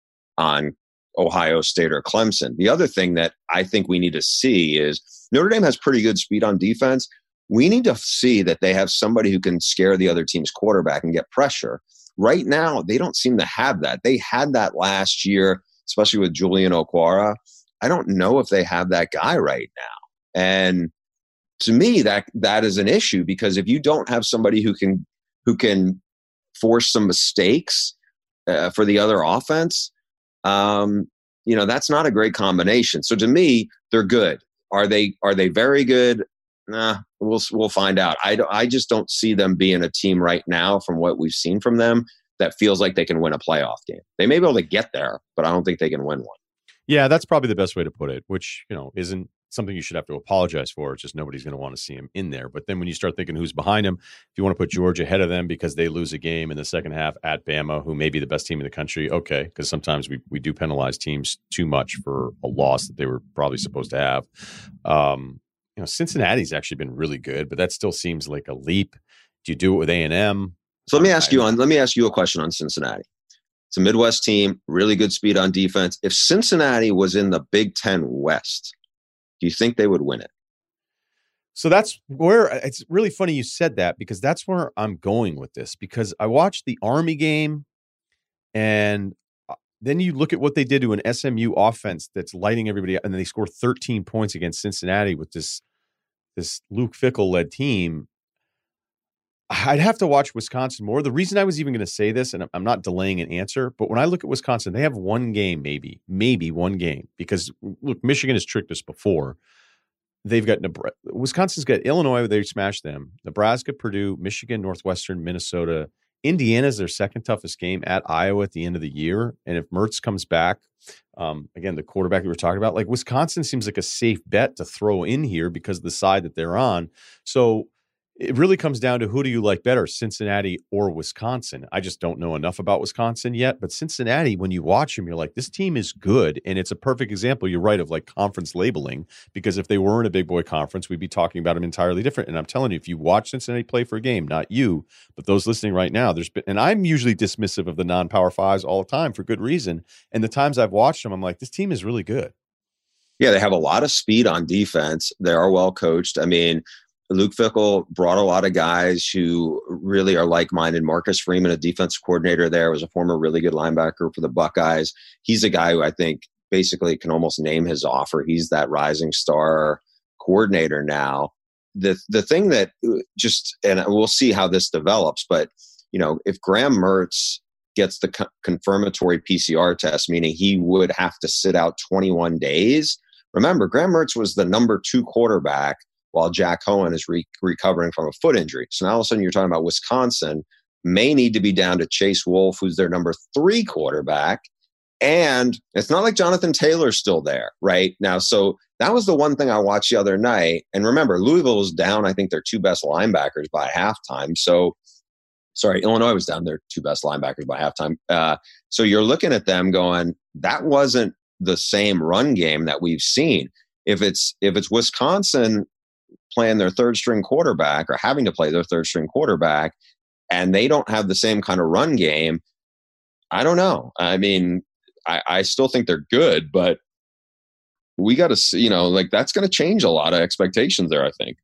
Ohio State or Clemson. The other thing that I think we need to see is Notre Dame has pretty good speed on defense. We need to see that they have somebody who can scare the other team's quarterback and get pressure. Right now, they don't seem to have that. They had that last year, especially with Julian Okwara. I don't know if they have that guy right now. And to me, that is an issue, because if you don't have somebody who can force some mistakes for the other offense, that's not a great combination. So to me, they're good. Are they very good? Nah, we'll find out. I just don't see them being a team right now from what we've seen from them that feels like they can win a playoff game. They may be able to get there, but I don't think they can win one. Yeah, that's probably the best way to put it, which, isn't something you should have to apologize for. It's just nobody's going to want to see him in there. But then when you start thinking who's behind him, if you want to put Georgia ahead of them because they lose a game in the second half at Bama, who may be the best team in the country, okay, because sometimes we do penalize teams too much for a loss that they were probably supposed to have. Cincinnati's actually been really good, but that still seems like a leap. Do you do it with A&M? So let me ask you a question on Cincinnati. It's a Midwest team, really good speed on defense. If Cincinnati was in the Big Ten West, do you think they would win it? So that's where it's really funny you said that, because that's where I'm going with this, because I watched the Army game, and then you look at what they did to an SMU offense that's lighting everybody up, and then they score 13 points against Cincinnati with this Luke Fickell-led team. I'd have to watch Wisconsin more. The reason I was even going to say this, and I'm not delaying an answer, but when I look at Wisconsin, they have one game, maybe one game, because look, Michigan has tricked us before. They've got Wisconsin's got Illinois, they smashed them. Nebraska, Purdue, Michigan, Northwestern, Minnesota. Indiana's their second toughest game at Iowa at the end of the year. And if Mertz comes back, again, the quarterback we were talking about, like Wisconsin seems like a safe bet to throw in here because of the side that they're on. So it really comes down to who do you like better, Cincinnati or Wisconsin? I just don't know enough about Wisconsin yet. But Cincinnati, when you watch them, you're like, this team is good. And it's a perfect example, you're right, of like conference labeling. Because if they were in a big boy conference, we'd be talking about them entirely different. And I'm telling you, if you watch Cincinnati play for a game, not you, but those listening right now, and I'm usually dismissive of the non-Power Fives all the time for good reason. And the times I've watched them, I'm like, this team is really good. Yeah, they have a lot of speed on defense. They are well coached. I mean, Luke Fickell brought a lot of guys who really are like-minded. Marcus Freeman, a defensive coordinator there, was a former really good linebacker for the Buckeyes. He's a guy who I think basically can almost name his offer. He's that rising star coordinator now. The thing that and we'll see how this develops, but if Graham Mertz gets the confirmatory PCR test, meaning he would have to sit out 21 days. Remember, Graham Mertz was the number 2 quarterback while Jack Cohen is recovering from a foot injury. So now all of a sudden you're talking about Wisconsin may need to be down to Chase Wolf, who's their number 3 quarterback. And it's not like Jonathan Taylor's still there right now. So that was the one thing I watched the other night. And remember, Louisville was down, I think, their 2 best linebackers by halftime. Illinois was down their 2 best linebackers by halftime. So you're looking at them going, that wasn't the same run game that we've seen. If it's Wisconsin playing their 3rd string quarterback or having to play their 3rd string quarterback, and they don't have the same kind of run game, I don't know. I mean, I still think they're good, but we got to see, that's going to change a lot of expectations there, I think.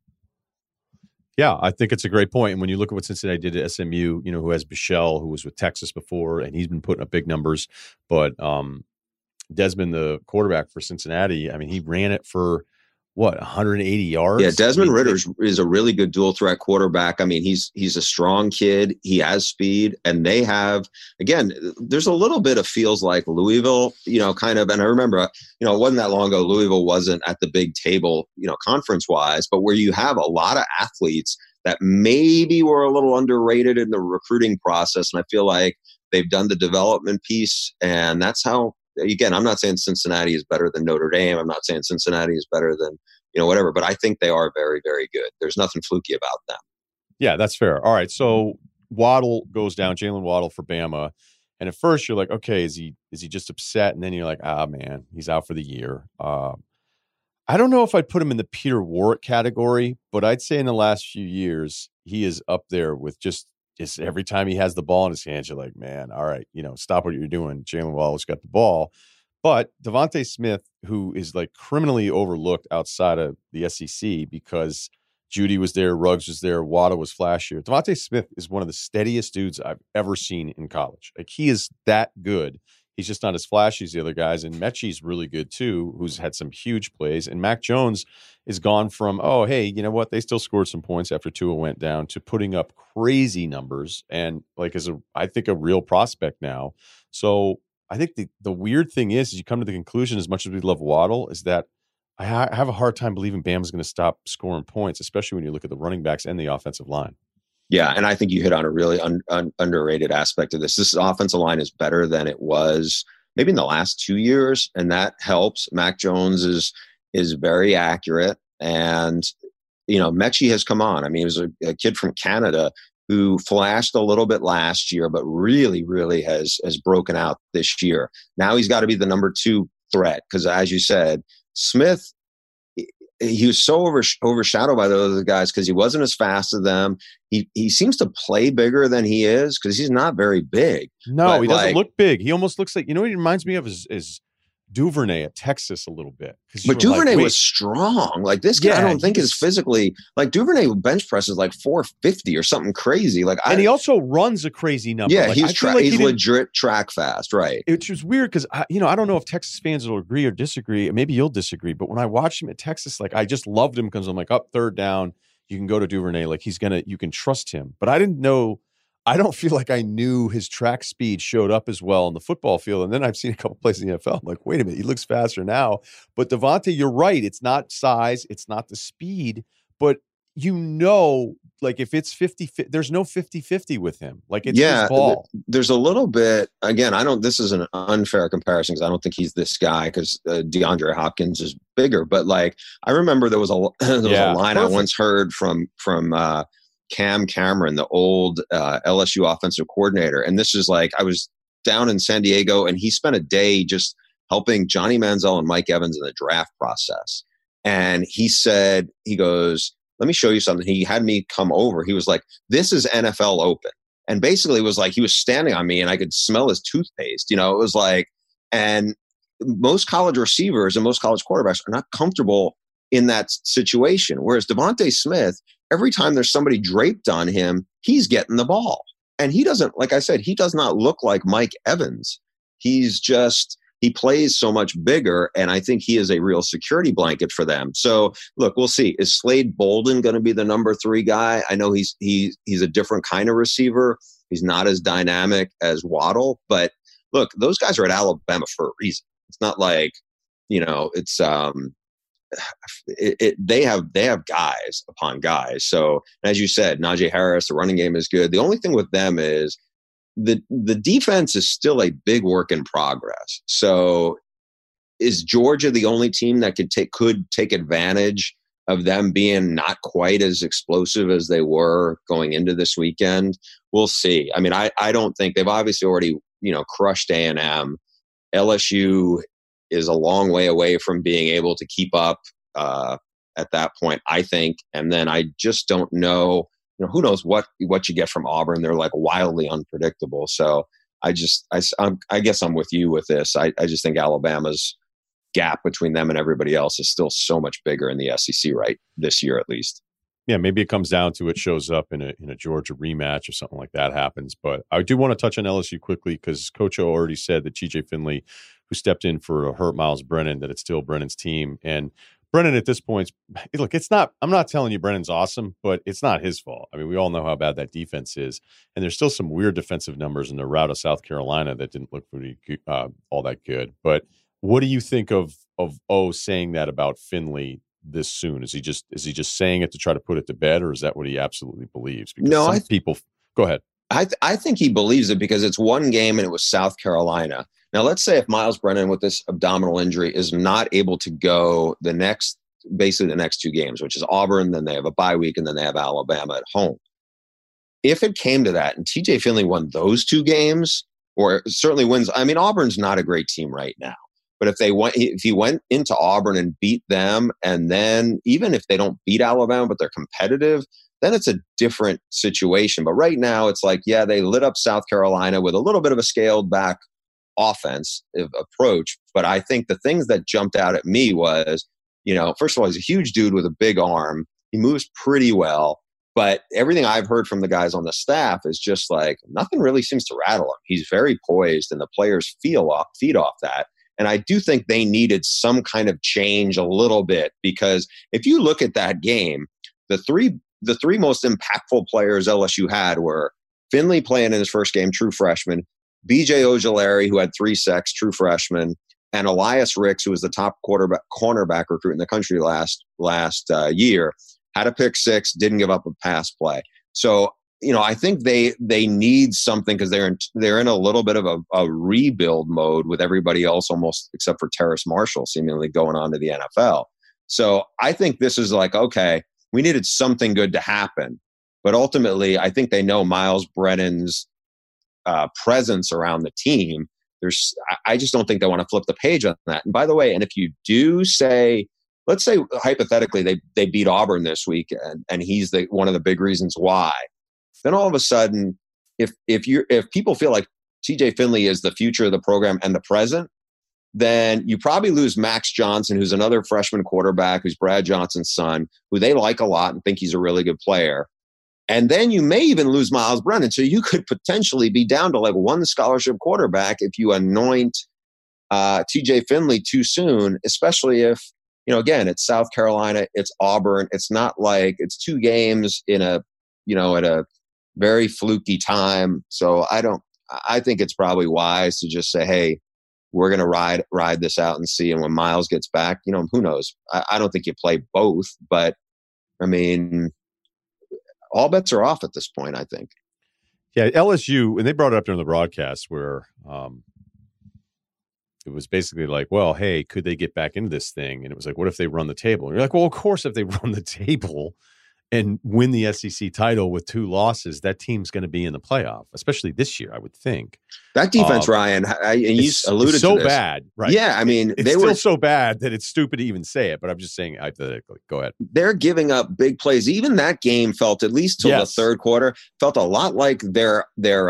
Yeah, I think it's a great point. And when you look at what Cincinnati did at SMU, who has Bichelle, who was with Texas before, and he's been putting up big numbers, but Desmond, the quarterback for Cincinnati, I mean, he ran it for 180 yards? Yeah, Desmond Ridder is a really good dual threat quarterback. I mean, he's a strong kid. He has speed, and they have, again, there's a little bit of feels like Louisville, kind of. And I remember, it wasn't that long ago, Louisville wasn't at the big table, conference wise, but where you have a lot of athletes that maybe were a little underrated in the recruiting process. And I feel like they've done the development piece, and that's how. Again, I'm not saying Cincinnati is better than Notre Dame. I'm not saying Cincinnati is better than, whatever, but I think they are very, very good. There's nothing fluky about them. Yeah, that's fair. All right. So Waddle goes down, Jalen Waddle for Bama. And at first you're like, okay, is he just upset? And then you're like, man, he's out for the year. I don't know if I'd put him in the Peter Warrick category, but I'd say in the last few years, he is up there with just every time he has the ball in his hands, you're like, man, all right, stop what you're doing. Jalen Waddle's got the ball. But Devontae Smith, who is like criminally overlooked outside of the SEC because Judy was there, Ruggs was there, Waddle was flashier. Devontae Smith is one of the steadiest dudes I've ever seen in college. Like, he is that good. He's just not as flashy as the other guys. And Mechie's really good too, who's had some huge plays. And Mac Jones is gone from, oh, hey, you know what? They still scored some points after Tua went down, to putting up crazy numbers and like I think a real prospect now. So I think the weird thing is you come to the conclusion, as much as we love Waddle, is that I have a hard time believing Bama's going to stop scoring points, especially when you look at the running backs and the offensive line. Yeah, and I think you hit on a really underrated aspect of this. This offensive line is better than it was maybe in the last 2 years, and that helps. Mac Jones is very accurate, and Mechie has come on. I mean, he was a kid from Canada who flashed a little bit last year, but really, really has broken out this year. Now he's got to be the number 2 threat because, as you said, Smith, he was so overshadowed by those other guys because he wasn't as fast as them. He seems to play bigger than he is because he's not very big. No, he doesn't look big. He almost looks like, what he reminds me of is Duvernay at Texas a little bit. But Duvernay was strong. Like, this guy, I don't think is physically, like, Duvernay bench presses like 450 or something crazy. And he also runs a crazy number. Yeah, he's legit track fast, right? Which was weird because I don't know if Texas fans will agree or disagree. Maybe you'll disagree. But when I watched him at Texas, like, I just loved him because I'm like, up third down, you can go to Duvernay. Like, you can trust him. But I don't feel like I knew his track speed showed up as well on the football field. And then I've seen a couple places in the NFL. I'm like, wait a minute, he looks faster now. But Devontae, you're right. It's not size. It's not the speed. But like, if it's 50, there's no 50-50 with him. Like, it's his ball. There's a little bit, again, this is an unfair comparison because I don't think he's this guy because DeAndre Hopkins is bigger. But, like, I remember there was a line perfect. I once heard from Cam Cameron, the old LSU offensive coordinator. And this is like, I was down in San Diego and he spent a day just helping Johnny Manziel and Mike Evans in the draft process. And he goes, let me show you something. He had me come over. He was like, this is NFL open. And basically it was like, he was standing on me and I could smell his toothpaste. It was like, and most college receivers and most college quarterbacks are not comfortable in that situation. Whereas Devontae Smith, every time there's somebody draped on him, he's getting the ball. And he doesn't, like I said, he does not look like Mike Evans. He plays so much bigger, and I think he is a real security blanket for them. So, look, we'll see. Is Slade Bolden going to be the number 3 guy? I know he's a different kind of receiver. He's not as dynamic as Waddle. But, look, those guys are at Alabama for a reason. It's not like, it's they have guys upon guys. So as you said, Najee Harris, the running game is good. The only thing with them is the defense is still a big work in progress. So is Georgia the only team that could take advantage of them being not quite as explosive as they were going into this weekend? We'll see. I mean, I don't think they've obviously already, crushed A&M. LSU is a long way away from being able to keep up at that point, I think. And then I just don't know, who knows what you get from Auburn. They're like wildly unpredictable. So I guess I'm with you with this. I just think Alabama's gap between them and everybody else is still so much bigger in the SEC right this year, at least. Yeah, maybe it comes down to it shows up in a Georgia rematch or something like that happens. But I do want to touch on LSU quickly because Coach O already said that TJ Finley, who stepped in for a hurt Miles Brennan, that it's still Brennan's team. And Brennan at this point, look, I'm not telling you Brennan's awesome, but it's not his fault. I mean, we all know how bad that defense is. And there's still some weird defensive numbers in the route of South Carolina that didn't look pretty all that good. But what do you think of O saying that about Finley this soon? Is he just saying it to try to put it to bed, or is that what he absolutely believes? Because people go ahead. I think he believes it because it's one game and it was South Carolina. Now, let's say if Miles Brennan with this abdominal injury is not able to go basically the next 2 games, which is Auburn, then they have a bye week, and then they have Alabama at home. If it came to that and TJ Finley won those 2 games, or certainly wins, I mean, Auburn's not a great team right now. But if he went into Auburn and beat them, and then even if they don't beat Alabama, but they're competitive, then it's a different situation. But right now it's like, yeah, they lit up South Carolina with a little bit of a scaled back offensive approach. But I think the things that jumped out at me was, first of all, he's a huge dude with a big arm. He moves pretty well. But everything I've heard from the guys on the staff is just like nothing really seems to rattle him. He's very poised, and the players feed off that. And I do think they needed some kind of change a little bit, because if you look at that game, the three most impactful players LSU had were Finley playing in his first game, true freshman, B.J. Ojulari, who had 3 sacks, true freshman, and Elias Ricks, who was the top cornerback recruit in the country last year, had a pick 6, didn't give up a pass play. So, I think they need something, because they're in a little bit of a rebuild mode with everybody else, almost except for Terrace Marshall seemingly going on to the NFL. So I think this is like, okay, we needed something good to happen. But ultimately, I think they know Miles Brennan's presence around the team. I just don't think they want to flip the page on that. And by the way, and if you do say, let's say hypothetically they beat Auburn this week, and he's one of the big reasons why, then all of a sudden, if people feel like TJ Finley is the future of the program and the present, then you probably lose Max Johnson, who's another freshman quarterback, who's Brad Johnson's son, who they like a lot and think he's a really good player. And then you may even lose Miles Brennan. So you could potentially be down to like 1 scholarship quarterback if you anoint TJ Finley too soon, especially if, again, it's South Carolina, it's Auburn. It's not like it's 2 games at a very fluky time. So I think it's probably wise to just say, hey, we're going to ride this out and see. And when Miles gets back, who knows? I don't think you play both, but I mean, all bets are off at this point, I think. Yeah, LSU, and they brought it up during the broadcast where it was basically like, well, hey, could they get back into this thing? And it was like, what if they run the table? And you're like, well, of course, if they run the table and win the SEC title with 2 losses, that team's going to be in the playoff, especially this year, I would think. That defense, Ryan, and you alluded to so this. bad, right? Yeah, I mean, it's still so bad that it's stupid to even say it, but I'm just saying hypothetically. Go ahead. They're giving up big plays. Even that game felt, at least till the third quarter, felt a lot like their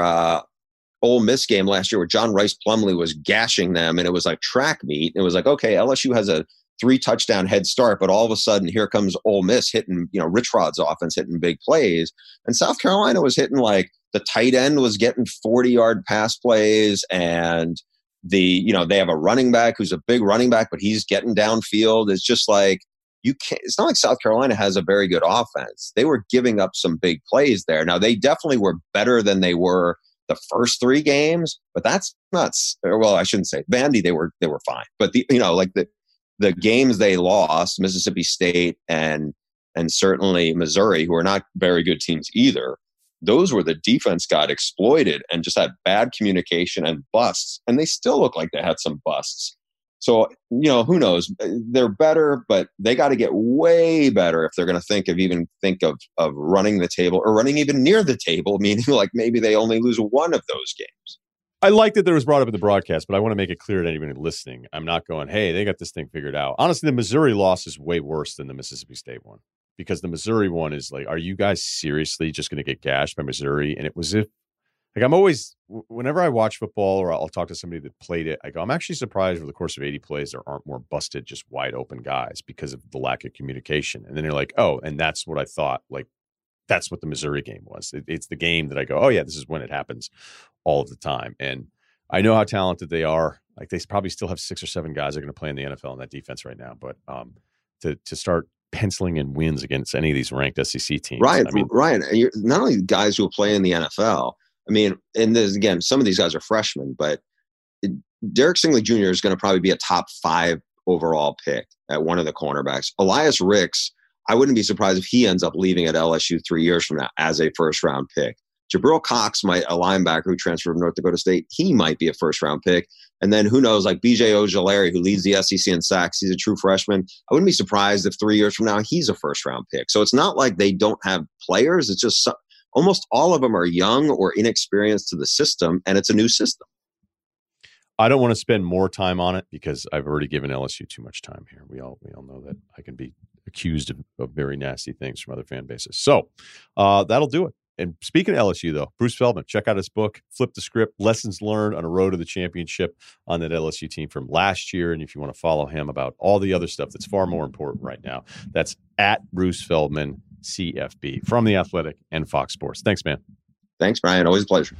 Ole Miss game last year, where John Rice Plumlee was gashing them, and it was like track meet. It was like, okay, LSU has a 3-touchdown head start, but all of a sudden here comes Ole Miss hitting, Rich Rod's offense hitting big plays. And South Carolina was hitting, like, the tight end was getting 40-yard pass plays, and they have a running back who's a big running back, but he's getting downfield. It's just like, it's not like South Carolina has a very good offense. They were giving up some big plays there. Now, they definitely were better than they were the first 3 games, but that's not, well, I shouldn't say Vandy, they were fine. But the games they lost, Mississippi State and certainly Missouri, who are not very good teams either, those where the defense got exploited and just had bad communication and busts. And they still look like they had some busts. So, who knows? They're better, but they got to get way better if they're going to think of running the table, or running even near the table, meaning like maybe they only lose 1 of those games. I like that it was brought up in the broadcast, but I want to make it clear to anybody listening. I'm not going, hey, they got this thing figured out. Honestly, the Missouri loss is way worse than the Mississippi State one, because the Missouri one is like, are you guys seriously just going to get gashed by Missouri? And it was I'm always, whenever I watch football or I'll talk to somebody that played it, I go, I'm actually surprised over the course of 80 plays there aren't more busted, just wide open guys because of the lack of communication. And then you're like, oh, and that's what I thought. Like, that's what the Missouri game was. It's the game that I go, oh, yeah, this is when it happens all of the time. And I know how talented they are. Like they probably still have 6 or 7 guys that are going to play in the NFL in that defense right now. But to start penciling in wins against any of these ranked SEC teams. Ryan, I mean, Ryan, and you're not only guys who play in the NFL. I mean, and there's, again, some of these guys are freshmen, but Derek Stingley Jr. is going to probably be a top 5 overall pick at one of the cornerbacks. Elias Ricks, I wouldn't be surprised if he ends up leaving at LSU 3 years from now as a first-round pick. Jabril Cox, a linebacker who transferred from North Dakota State, he might be a first-round pick. And then who knows, like B.J. Ojulari, who leads the SEC in sacks, he's a true freshman. I wouldn't be surprised if 3 years from now he's a first-round pick. So it's not like they don't have players. It's just almost all of them are young or inexperienced to the system, and it's a new system. I don't want to spend more time on it because I've already given LSU too much time here. We all know that I can be accused of very nasty things from other fan bases. So that'll do it. And speaking of LSU, though, Bruce Feldman, check out his book, Flip the Script, Lessons Learned on a Road to the Championship on that LSU team from last year. And if you want to follow him about all the other stuff that's far more important right now, that's at Bruce Feldman, CFB, from The Athletic and Fox Sports. Thanks, man. Thanks, Brian. Always a pleasure.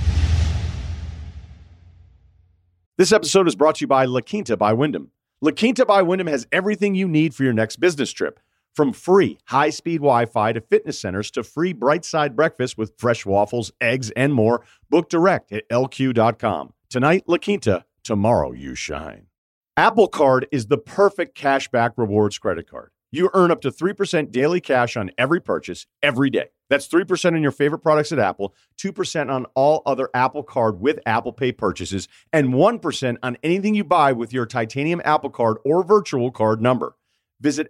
This episode is brought to you by La Quinta by Wyndham. La Quinta by Wyndham has everything you need for your next business trip. From free high-speed Wi-Fi to fitness centers to free bright-side breakfast with fresh waffles, eggs, and more. Book direct at lq.com. Tonight, La Quinta. Tomorrow, you shine. Apple Card is the perfect cashback rewards credit card. You earn up to 3% daily cash on every purchase every day. That's 3% on your favorite products at Apple, 2% on all other Apple Card with Apple Pay purchases, and 1% on anything you buy with your titanium Apple Card or virtual card number. Visit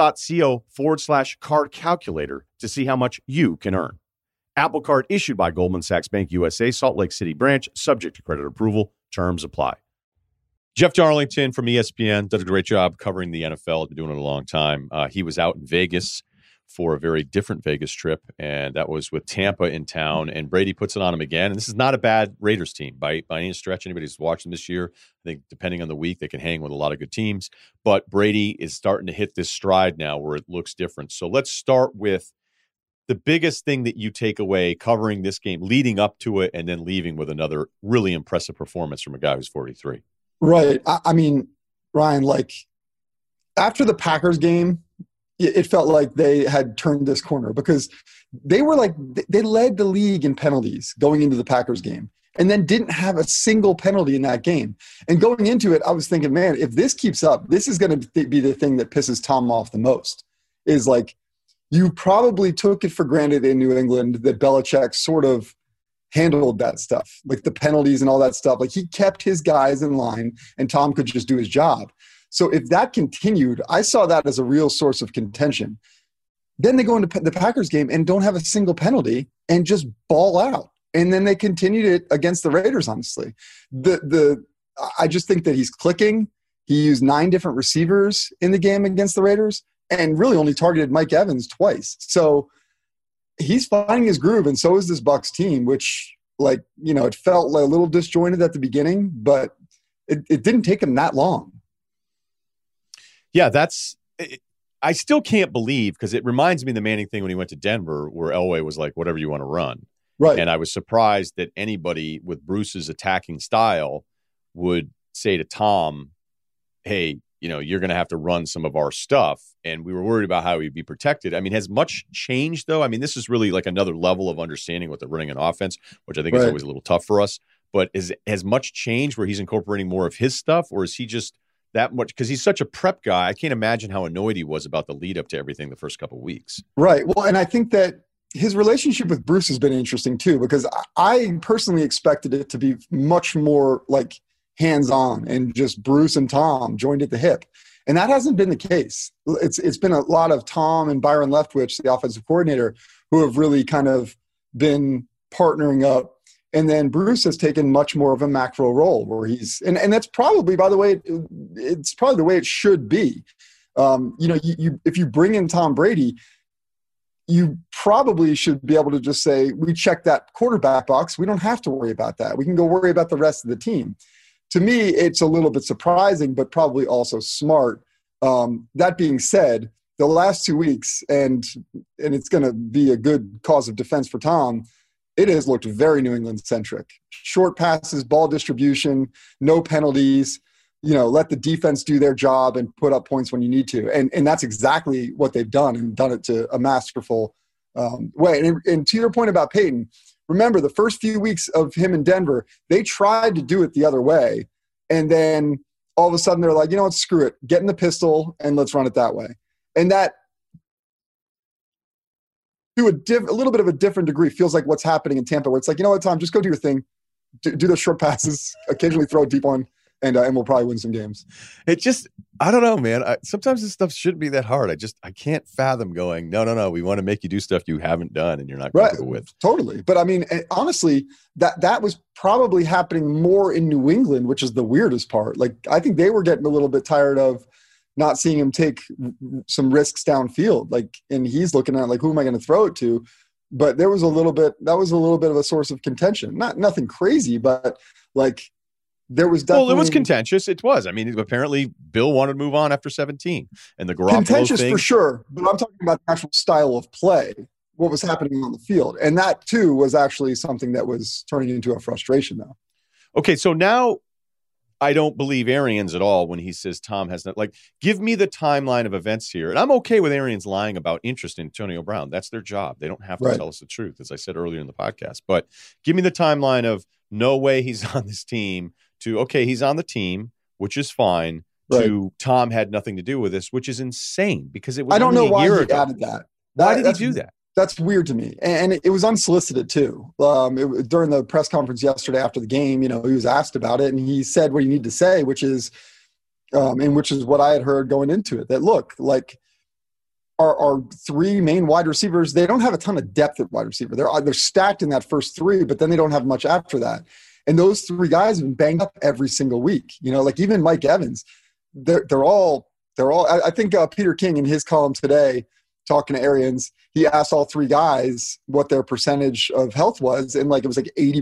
apple.co/card calculator to see how much you can earn. Apple Card issued by Goldman Sachs Bank USA, Salt Lake City branch, subject to credit approval. Terms apply. Jeff Darlington from ESPN does a great job covering the NFL. Been doing it a long time. He was out in Vegas for a very different Vegas trip, and that was with Tampa in town, and Brady puts it on him again. And this is not a bad Raiders team by any stretch. Anybody who's watching this year, I think depending on the week, they can hang with a lot of good teams. But Brady is starting to hit this stride now where it looks different. So let's start with the biggest thing that you take away covering this game, leading up to it, and then leaving with another really impressive performance from a guy who's 43. Right. I mean, Ryan, like after the Packers game, it felt like they had turned this corner because they were like, they led the league in penalties going into the Packers game and then didn't have a single penalty in that game. And going into it, I was thinking, man, if this keeps up, this is going to be the thing that pisses Tom off the most is like, you probably took it for granted in New England that Belichick sort of handled that stuff, like the penalties and all that stuff. Like he kept his guys in line and Tom could just do his job. So if that continued, I saw that as a real source of contention. Then they go into the Packers game and don't have a single penalty and just ball out. And then they continued it against the Raiders, honestly. I just think that he's clicking. He used 9 different receivers in the game against the Raiders and really only targeted Mike Evans twice. So he's finding his groove, and so is this Bucs team, which, like, you know, it felt like a little disjointed at the beginning, but it didn't take him that long. Yeah, I still can't believe, because it reminds me of the Manning thing when he went to Denver, where Elway was like, whatever you want to run. Right. And I was surprised that anybody with Bruce's attacking style would say to Tom, hey, you know, you're going to have to run some of our stuff. And we were worried about how he'd be protected. I mean, has much changed, though? I mean, this is really like another level of understanding what they're running an offense, which I think is always a little tough for us. But has much changed where he's incorporating more of his stuff, or is he just that much? Because he's such a prep guy. I can't imagine how annoyed he was about the lead up to everything the first couple of weeks. Right. Well, and I think that his relationship with Bruce has been interesting, too, because I personally expected it to be much more like hands-on and just Bruce and Tom joined at the hip. And that hasn't been the case. It's been a lot of Tom and Byron Leftwich, the offensive coordinator, who have really kind of been partnering up. And then Bruce has taken much more of a macro role where he's – and that's probably, by the way, it's probably the way it should be. You know, if you bring in Tom Brady, you probably should be able to just say, we check that quarterback box. We don't have to worry about that. We can go worry about the rest of the team. To me, it's a little bit surprising, but probably also smart. That being said, the last 2 weeks, and it's going to be a good cause of defense for Tom, it has looked very New England centric. Short passes, ball distribution, no penalties. Let the defense do their job and put up points when you need to. And that's exactly what they've done, and done it to a masterful way. And to your point about Peyton, remember the first few weeks of him in Denver, they tried to do it the other way. And then all of a sudden they're like, you know what, screw it. Get in the pistol and let's run it that way. And that, to a little bit of a different degree, feels like what's happening in Tampa, where it's like, you know what, Tom, just go do your thing. Do those short passes, occasionally throw a deep one, and we'll probably win some games. It just, I don't know, man. Sometimes this stuff shouldn't be that hard. I can't fathom going, no. We want to make you do stuff you haven't done and you're not comfortable with. Totally. But I mean, honestly, that was probably happening more in New England, which is the weirdest part. Like, I think they were getting a little bit tired of not seeing him take some risks downfield. Like, and he's looking at like, who am I going to throw it to? But that was a little bit of a source of contention. Nothing crazy, but like, there was definitely... Well, it was contentious. It was. I mean, apparently Bill wanted to move on after 17. And the Garoppolo contentious thing... for sure, but I'm talking about the actual style of play, what was happening on the field. And that, too, was actually something that was turning into a frustration, though. Okay, so now I don't believe Arians at all when he says Tom has not... Like, give me the timeline of events here. And I'm okay with Arians lying about interest in Antonio Brown. That's their job. They don't have to tell us the truth, as I said earlier in the podcast. But give me the timeline of no way he's on this team to, okay, he's on the team, which is fine, to Tom had nothing to do with this, which is insane because it was I don't know why he ago. added that. Why did he do that? That's weird to me. And it was unsolicited too. During the press conference yesterday after the game, he was asked about it and he said what he needed to say, which is what I had heard going into it, that look, like our three main wide receivers, they don't have a ton of depth at wide receiver. They're stacked in that first three, but then they don't have much after that. And those three guys have been banged up every single week. Like even Mike Evans, they're all. I think Peter King in his column today, talking to Arians, he asked all three guys what their percentage of health was, and like it was like 80%,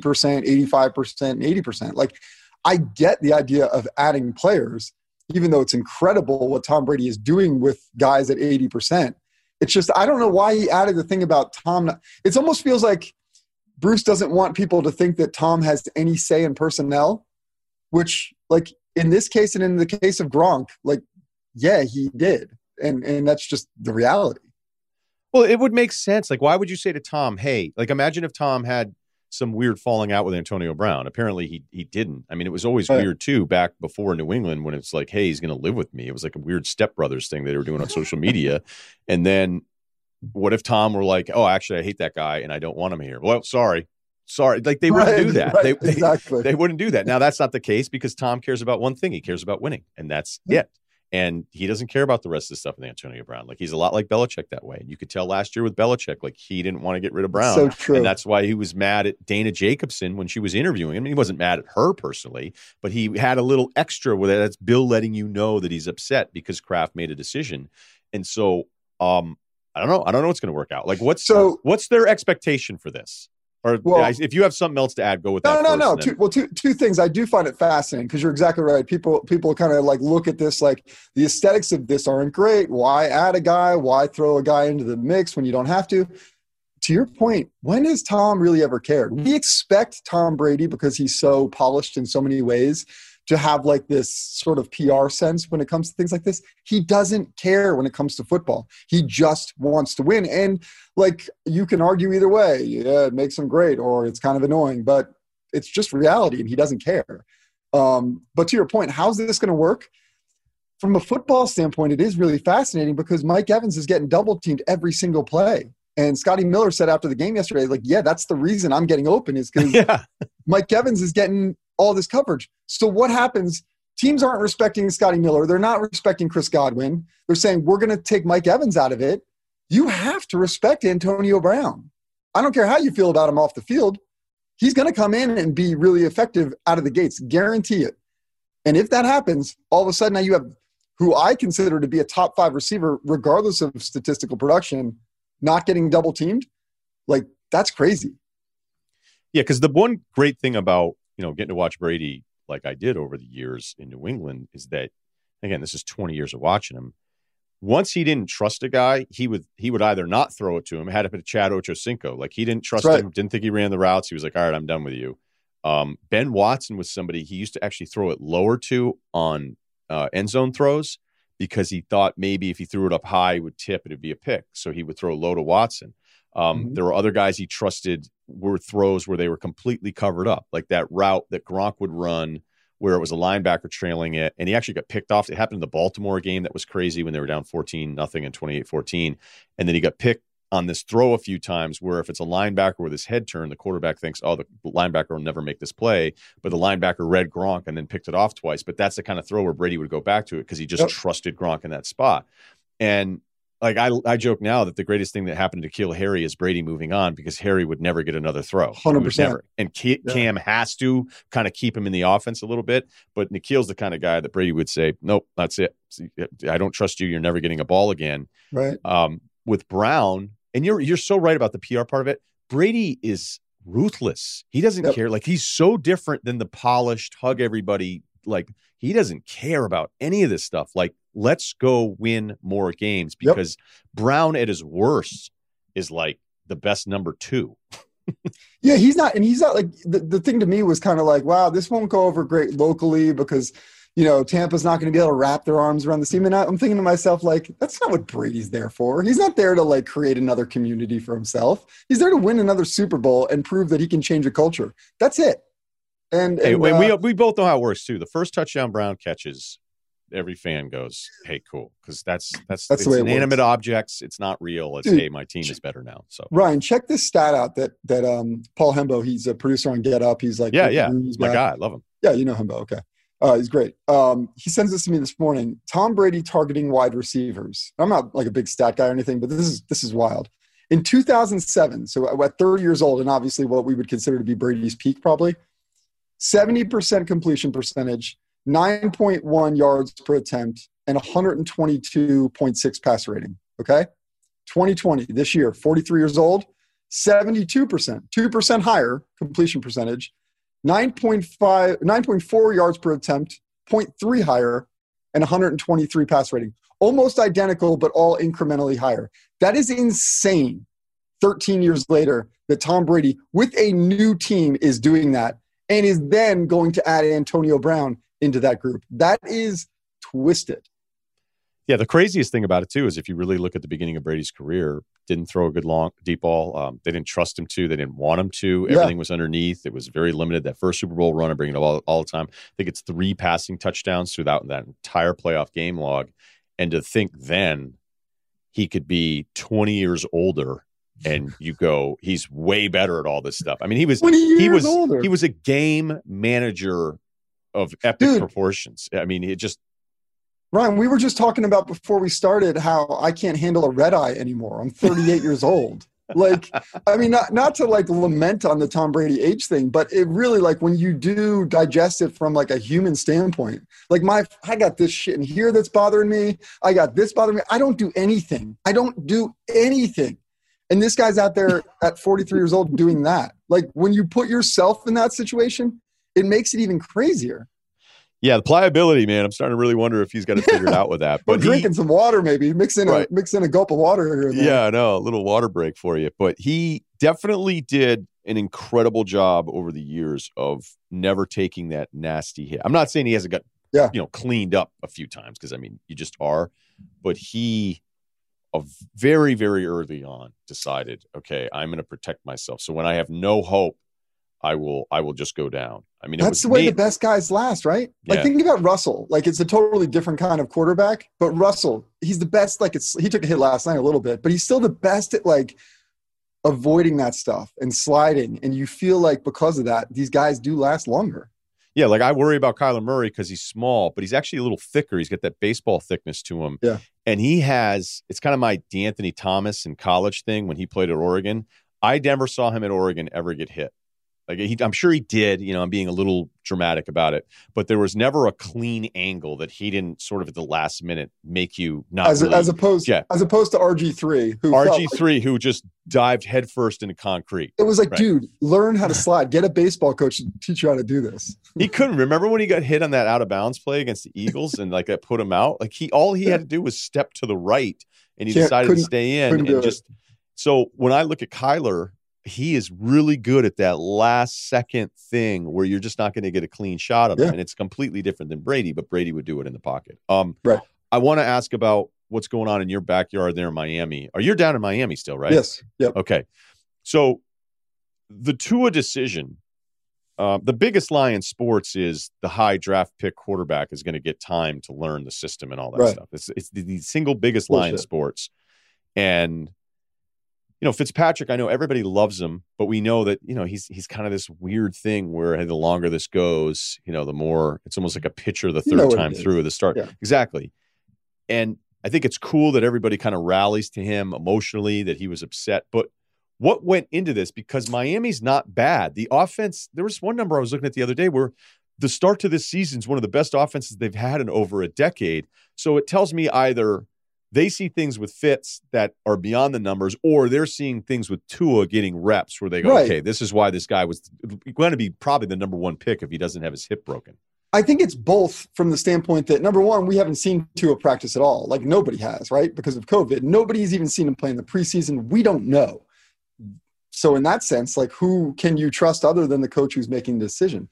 85%, and 80%. Like, I get the idea of adding players, even though it's incredible what Tom Brady is doing with guys at 80%. It's just I don't know why he added the thing about Tom. It almost feels like Bruce doesn't want people to think that Tom has any say in personnel, which, like, in this case and in the case of Gronk, like, yeah, he did. And that's just the reality. Well, it would make sense. Like, why would you say to Tom, hey, like, imagine if Tom had some weird falling out with Antonio Brown. Apparently he didn't. I mean, it was always weird, too, back before New England when it's like, hey, he's going to live with me. It was like a weird stepbrothers thing that they were doing on social media. And then what if Tom were like, oh, actually, I hate that guy and I don't want him here? Well, sorry. Like, they wouldn't do that. Exactly. They wouldn't do that. Now, that's not the case because Tom cares about one thing. He cares about winning, and that's it. And he doesn't care about the rest of the stuff with Antonio Brown. Like, he's a lot like Belichick that way. And you could tell last year with Belichick, like, he didn't want to get rid of Brown. So true. And that's why he was mad at Dana Jacobson when she was interviewing him. He wasn't mad at her personally, but he had a little extra with it. That's Bill letting you know that he's upset because Kraft made a decision. And so, I don't know. I don't know what's going to work out. Like, what's their expectation for this? Or if you have something else to add, go with that. No. Two things. I do find it fascinating because you're exactly right. People kind of like look at this like the aesthetics of this aren't great. Why add a guy? Why throw a guy into the mix when you don't have to? To your point, when has Tom really ever cared? We expect Tom Brady, because he's so polished in so many ways, to have like this sort of PR sense when it comes to things like this. He doesn't care when it comes to football. He just wants to win. And like, you can argue either way. Yeah, it makes him great or it's kind of annoying, but it's just reality and he doesn't care. But to your point, how's this going to work? From a football standpoint, it is really fascinating because Mike Evans is getting double teamed every single play. And Scotty Miller said after the game yesterday, like, yeah, that's the reason I'm getting open is because Mike Evans is getting all this coverage. So what happens? Teams aren't respecting Scotty Miller. They're not respecting Chris Godwin. They're saying, we're going to take Mike Evans out of it. You have to respect Antonio Brown. I don't care how you feel about him off the field. He's going to come in and be really effective out of the gates. Guarantee it. And if that happens, all of a sudden now you have who I consider to be a top 5 receiver, regardless of statistical production, not getting double teamed. Like, that's crazy. Yeah, because the one great thing about, getting to watch Brady like I did over the years in New England is that, again, this is 20 years of watching him. once he didn't trust a guy, he would either not throw it to him. It had to be Chad Ochocinco. Like he didn't trust him, didn't think he ran the routes. He was like, all right, I'm done with you. Ben Watson was somebody he used to actually throw it lower to on end zone throws because he thought maybe if he threw it up high, it would tip and it'd be a pick. So he would throw low to Watson. There were other guys he trusted were throws where they were completely covered up, like that route that Gronk would run where it was a linebacker trailing it. And he actually got picked off. It happened in the Baltimore game. That was crazy when they were down 14-0 and 28-14. And then he got picked on this throw a few times where if it's a linebacker with his head turned, the quarterback thinks, oh, the linebacker will never make this play. But the linebacker read Gronk and then picked it off twice. But that's the kind of throw where Brady would go back to it because he just trusted Gronk in that spot. And like I joke now that the greatest thing that happened to kill Harry is Brady moving on because Harry would never get another throw. 100%. And Cam has to kind of keep him in the offense a little bit. But N'Keal's the kind of guy that Brady would say, nope, that's it. I don't trust you. You're never getting a ball again. Right. With Brown, and you're so right about the PR part of it. Brady is ruthless. He doesn't care. Like he's so different than the polished hug everybody. Like he doesn't care about any of this stuff. Like, let's go win more games because Brown at his worst is like the best number 2. Yeah, he's not like the thing to me was kind of like, wow, this won't go over great locally because, you know, Tampa's not going to be able to wrap their arms around the team. And I'm thinking to myself, like, that's not what Brady's there for. He's not there to like create another community for himself. He's there to win another Super Bowl and prove that he can change a culture. That's it. And we both know how it works too. The first touchdown Brown catches, every fan goes, hey, cool. Because that's the way inanimate objects. It's not real. It's, hey, my team is better now. So Ryan, check this stat out that Paul Hembo, he's a producer on Get Up. He's like, yeah. My guy. I love him. Yeah, you know Hembo. Okay. He's great. He sends this to me this morning. Tom Brady targeting wide receivers. I'm not like a big stat guy or anything, but this is wild. In 2007, so at 30 years old, and obviously what we would consider to be Brady's peak probably, 70% completion percentage, 9.1 yards per attempt, and 122.6 passer rating. Okay. 2020, this year, 43 years old, 72%, 2% higher completion percentage, 9.4 yards per attempt, 0.3 higher, and 123 pass rating. Almost identical, but all incrementally higher. That is insane. 13 years later, that Tom Brady, with a new team, is doing that and is then going to add Antonio Brown into that group. That is twisted. Yeah, the craziest thing about it, too, is if you really look at the beginning of Brady's career, didn't throw a good long, deep ball. They didn't trust him to. They didn't want him to. Everything was underneath. It was very limited. That first Super Bowl run, I bring it up all the time. I think it's 3 passing touchdowns throughout that entire playoff game log. And to think then he could be 20 years older and you go, he's way better at all this stuff. I mean, he was a game manager of epic proportions. I mean, it just. Ryan, we were just talking about before we started how I can't handle a red eye anymore. I'm 38 years old. Like, I mean, not to like lament on the Tom Brady age thing, but it really, like, when you do digest it from like a human standpoint, like I got this shit in here that's bothering me. I got this bothering me. I don't do anything. And this guy's out there at 43 years old doing that. Like, when you put yourself in that situation, it makes it even crazier. Yeah, the pliability, man. I'm starting to really wonder if he's got it figured out with that. But drinking some water, maybe mix in a gulp of water here and there. Yeah, I know, a little water break for you. But he definitely did an incredible job over the years of never taking that nasty hit. I'm not saying he hasn't got cleaned up a few times because I mean you just are, but he very, very early on decided, okay, I'm going to protect myself. So when I have no hope, I will just go down. I mean, that's the way the best guys last, right? Like, think about Russell. Like, it's a totally different kind of quarterback, but Russell, he's the best. Like, he took a hit last night a little bit, but he's still the best at like avoiding that stuff and sliding. And you feel like because of that, these guys do last longer. Yeah, like I worry about Kyler Murray because he's small, but he's actually a little thicker. He's got that baseball thickness to him. Yeah, and it's kind of my DeAnthony Thomas in college thing when he played at Oregon. I never saw him at Oregon ever get hit. Like I'm sure he did, I'm being a little dramatic about it, but there was never a clean angle that he didn't sort of at the last minute make you not as opposed to RG3, who who just dived headfirst into concrete. It was like, dude, learn how to slide. Get a baseball coach to teach you how to do this. He couldn't. Remember when he got hit on that out of bounds play against the Eagles and like that put him out? Like all he had to do was step to the right, and he decided to stay in. And just so when I look at Kyler, he is really good at that last second thing where you're just not going to get a clean shot of him. And it's completely different than Brady, but Brady would do it in the pocket. Right. I want to ask about what's going on in your backyard there in Miami. You're down in Miami still, right? Yes. Yep. Okay. So the Tua decision, the biggest lie in sports is the high draft pick quarterback is going to get time to learn the system and all that stuff. It's the single biggest lie in sports. And, Fitzpatrick, I know everybody loves him, but we know that, he's kind of this weird thing where the longer this goes, the more it's almost like a pitcher the third time through the start. Yeah. Exactly. And I think it's cool that everybody kind of rallies to him emotionally, that he was upset. But what went into this? Because Miami's not bad. The offense, there was one number I was looking at the other day where the start to this season is one of the best offenses they've had in over a decade. So it tells me either they see things with Fitz that are beyond the numbers, or they're seeing things with Tua getting reps where they go, okay, this is why this guy was going to be probably the number one pick if he doesn't have his hip broken. I think it's both from the standpoint that, number one, we haven't seen Tua practice at all. Like nobody has, right? Because of COVID. Nobody's even seen him play in the preseason. We don't know. So in that sense, like who can you trust other than the coach who's making the decision?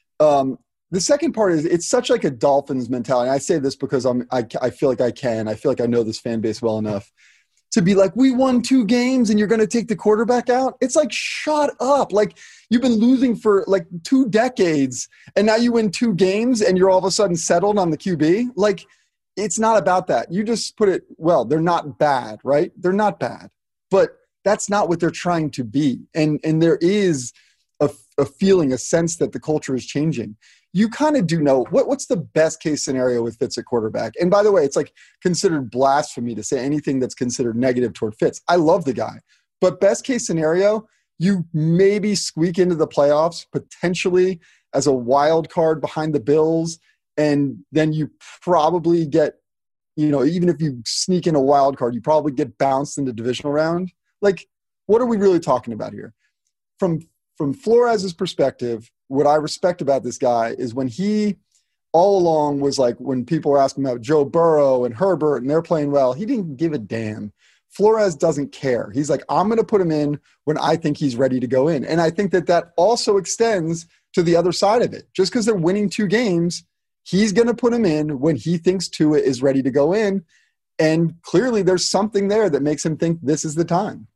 The second part is it's such like a Dolphins mentality. I say this because I feel like I feel like I know this fan base well enough to be like, we won 2 games and you're going to take the quarterback out. It's like, shut up. Like you've been losing for like 2 decades and now you win 2 games and you're all of a sudden settled on the QB. Like it's not about that. You just put it, well, they're not bad, right? They're not bad, but that's not what they're trying to be. And there is a feeling, a sense that the culture is changing. You kind of do know what's the best case scenario with Fitz at quarterback. And by the way, it's like considered blasphemy to say anything that's considered negative toward Fitz. I love the guy, but best case scenario, you maybe squeak into the playoffs potentially as a wild card behind the Bills. And then you probably get, even if you sneak in a wild card, you probably get bounced in the divisional round. Like, what are we really talking about here? From Flores' perspective, what I respect about this guy is when he all along was like, when people were asking about Joe Burrow and Herbert and they're playing well, he didn't give a damn. Flores doesn't care. He's like, I'm going to put him in when I think he's ready to go in. And I think that also extends to the other side of it. Just because they're winning 2 games, he's going to put him in when he thinks Tua is ready to go in. And clearly there's something there that makes him think this is the time.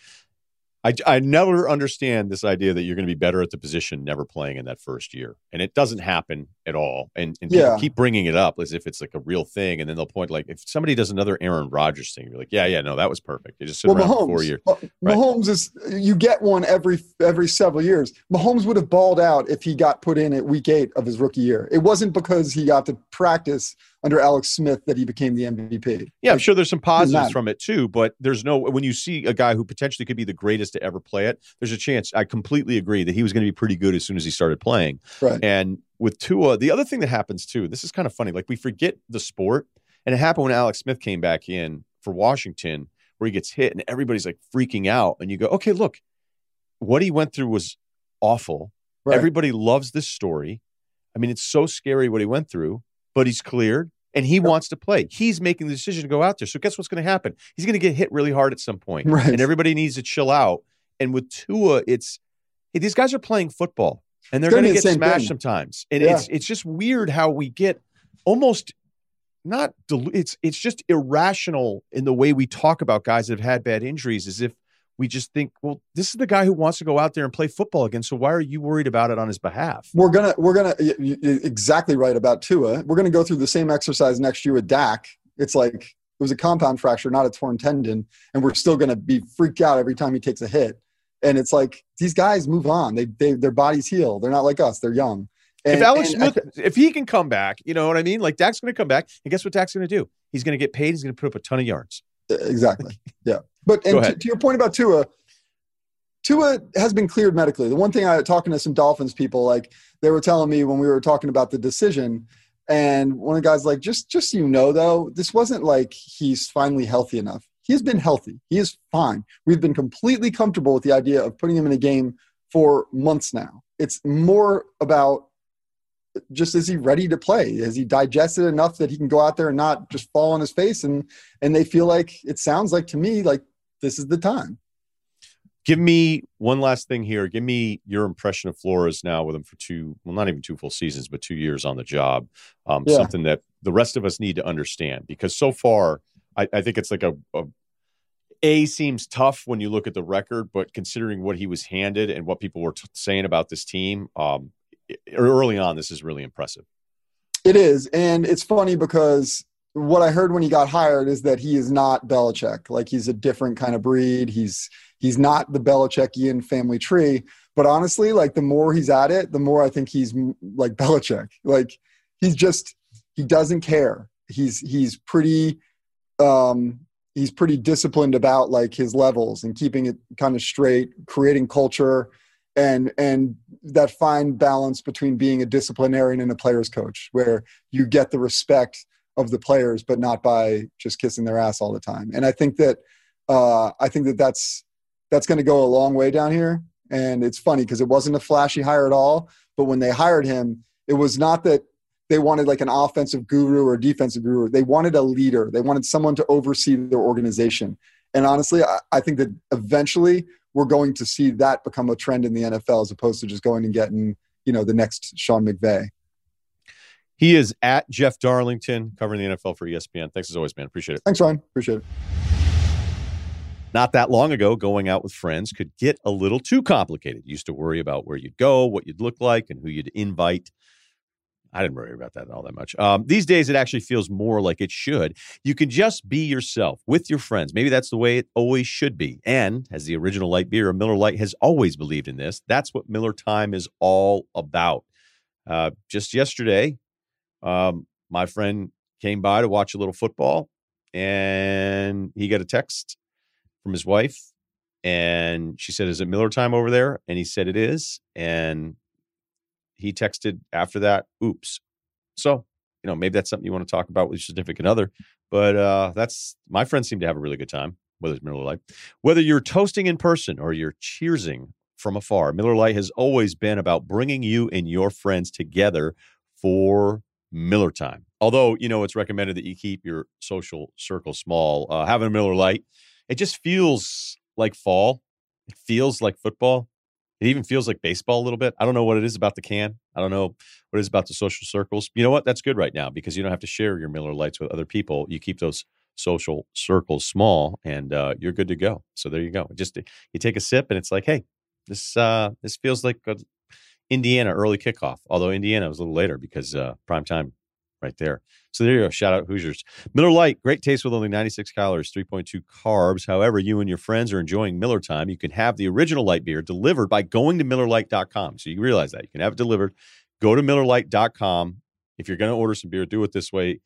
I never understand this idea that you're going to be better at the position never playing in that first year. And it doesn't happen at all. And people keep bringing it up as if it's like a real thing. And then they'll point like, if somebody does another Aaron Rodgers thing, you're like, yeah, no, that was perfect. They just sit around for 4 years. Mahomes is, you get one every several years. Mahomes would have balled out if he got put in at week 8 of his rookie year. It wasn't because he got to practice under Alex Smith that he became the MVP. Yeah, I'm sure there's some positives from it too, but there's when you see a guy who potentially could be the greatest to ever play it, there's a chance. I completely agree that he was going to be pretty good as soon as he started playing. Right. And with Tua, the other thing that happens too, this is kind of funny, like we forget the sport, and it happened when Alex Smith came back in for Washington where he gets hit and everybody's like freaking out and you go, okay, look, what he went through was awful. Right. Everybody loves this story. I mean, it's so scary what he went through, but he's cleared. And he wants to play. He's making the decision to go out there. So guess what's going to happen? He's going to get hit really hard at some point. Right. And everybody needs to chill out. And with Tua, these guys are playing football. And they're going to get smashed sometimes. And it's just weird how we get almost not – it's just irrational in the way we talk about guys that have had bad injuries, as if we just think, well, this is the guy who wants to go out there and play football again. So why are you worried about it on his behalf? We're gonna exactly right about Tua. We're gonna go through the same exercise next year with Dak. It's like it was a compound fracture, not a torn tendon, and we're still gonna be freaked out every time he takes a hit. And it's like these guys move on. Their bodies heal. They're not like us. They're young. And, if Alex Smith, if he can come back, you know what I mean? Like Dak's gonna come back, and guess what Dak's gonna do? He's gonna get paid. He's gonna put up a ton of yards. Exactly. Yeah. But to your point about Tua has been cleared medically. The one thing talking to some Dolphins people, like they were telling me when we were talking about the decision, and one of the guys like, just so you know, though, this wasn't like he's finally healthy enough. he has been healthy. He is fine. We've been completely comfortable with the idea of putting him in a game for months now. It's more about just, is he ready to play? Has he digested enough that he can go out there and not just fall on his face? And they feel like, it sounds like to me, like this is the time. Give me one last thing here. Give me your impression of Flores now with him for not even 2 full seasons, but 2 years on the job. Something that the rest of us need to understand, because so far, I think it's like a seems tough when you look at the record, but considering what he was handed and what people were saying about this team early on, this is really impressive. It is. And it's funny because what I heard when he got hired is that he is not Belichick. Like, he's a different kind of breed. He's not the Belichickian family tree. But honestly, like, the more he's at it, the more I think he's like Belichick. Like, he doesn't care. He's pretty disciplined about like his levels and keeping it kind of straight, creating culture and that fine balance between being a disciplinarian and a player's coach, where you get the respect of the players, but not by just kissing their ass all the time. And I think that that's going to go a long way down here. And it's funny because it wasn't a flashy hire at all, but when they hired him, it was not that they wanted like an offensive guru or a defensive guru. They wanted a leader. They wanted someone to oversee their organization. And honestly, I think that eventually we're going to see that become a trend in the NFL, as opposed to just going and getting, the next Sean McVay. He is at Jeff Darlington, covering the NFL for ESPN. Thanks as always, man. Appreciate it. Thanks, Ryan. Appreciate it. Not that long ago, going out with friends could get a little too complicated. You used to worry about where you'd go, what you'd look like, and who you'd invite. I didn't worry about that all that much. These days, it actually feels more like it should. You can just be yourself with your friends. Maybe that's the way it always should be. And as the original light beer, Miller Lite has always believed in this. That's what Miller Time is all about. Just yesterday, my friend came by to watch a little football, and he got a text from his wife, and she said, "Is it Miller Time over there?" And he said, "It is." And he texted after that, "Oops." So, maybe that's something you want to talk about with your significant other, but that's, my friends seem to have a really good time, whether it's Miller Lite. Whether you're toasting in person or you're cheersing from afar, Miller Lite has always been about bringing you and your friends together for Miller Time. Although, it's recommended that you keep your social circle small. Having a Miller Lite, it just feels like fall. It feels like football. It even feels like baseball a little bit. I don't know what it is about the can. I don't know what it is about the social circles. You know what? That's good right now, because you don't have to share your Miller Lites with other people. You keep those social circles small, and you're good to go. So there you go. Just you take a sip, and it's like, hey, this feels like Indiana early kickoff. Although Indiana was a little later because prime time right there. So there you go. Shout out Hoosiers. Miller Lite, great taste with only 96 calories, 3.2 carbs. However, you and your friends are enjoying Miller Time, you can have the original light beer delivered by going to MillerLite.com. So you realize that. You can have it delivered. Go to MillerLite.com. If you're going to order some beer, do it this way,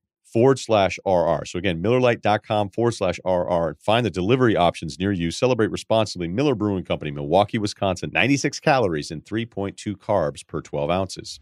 /RR. So again, MillerLite.com /RR. And find the delivery options near you. Celebrate responsibly. Miller Brewing Company, Milwaukee, Wisconsin. 96 calories and 3.2 carbs per 12 ounces.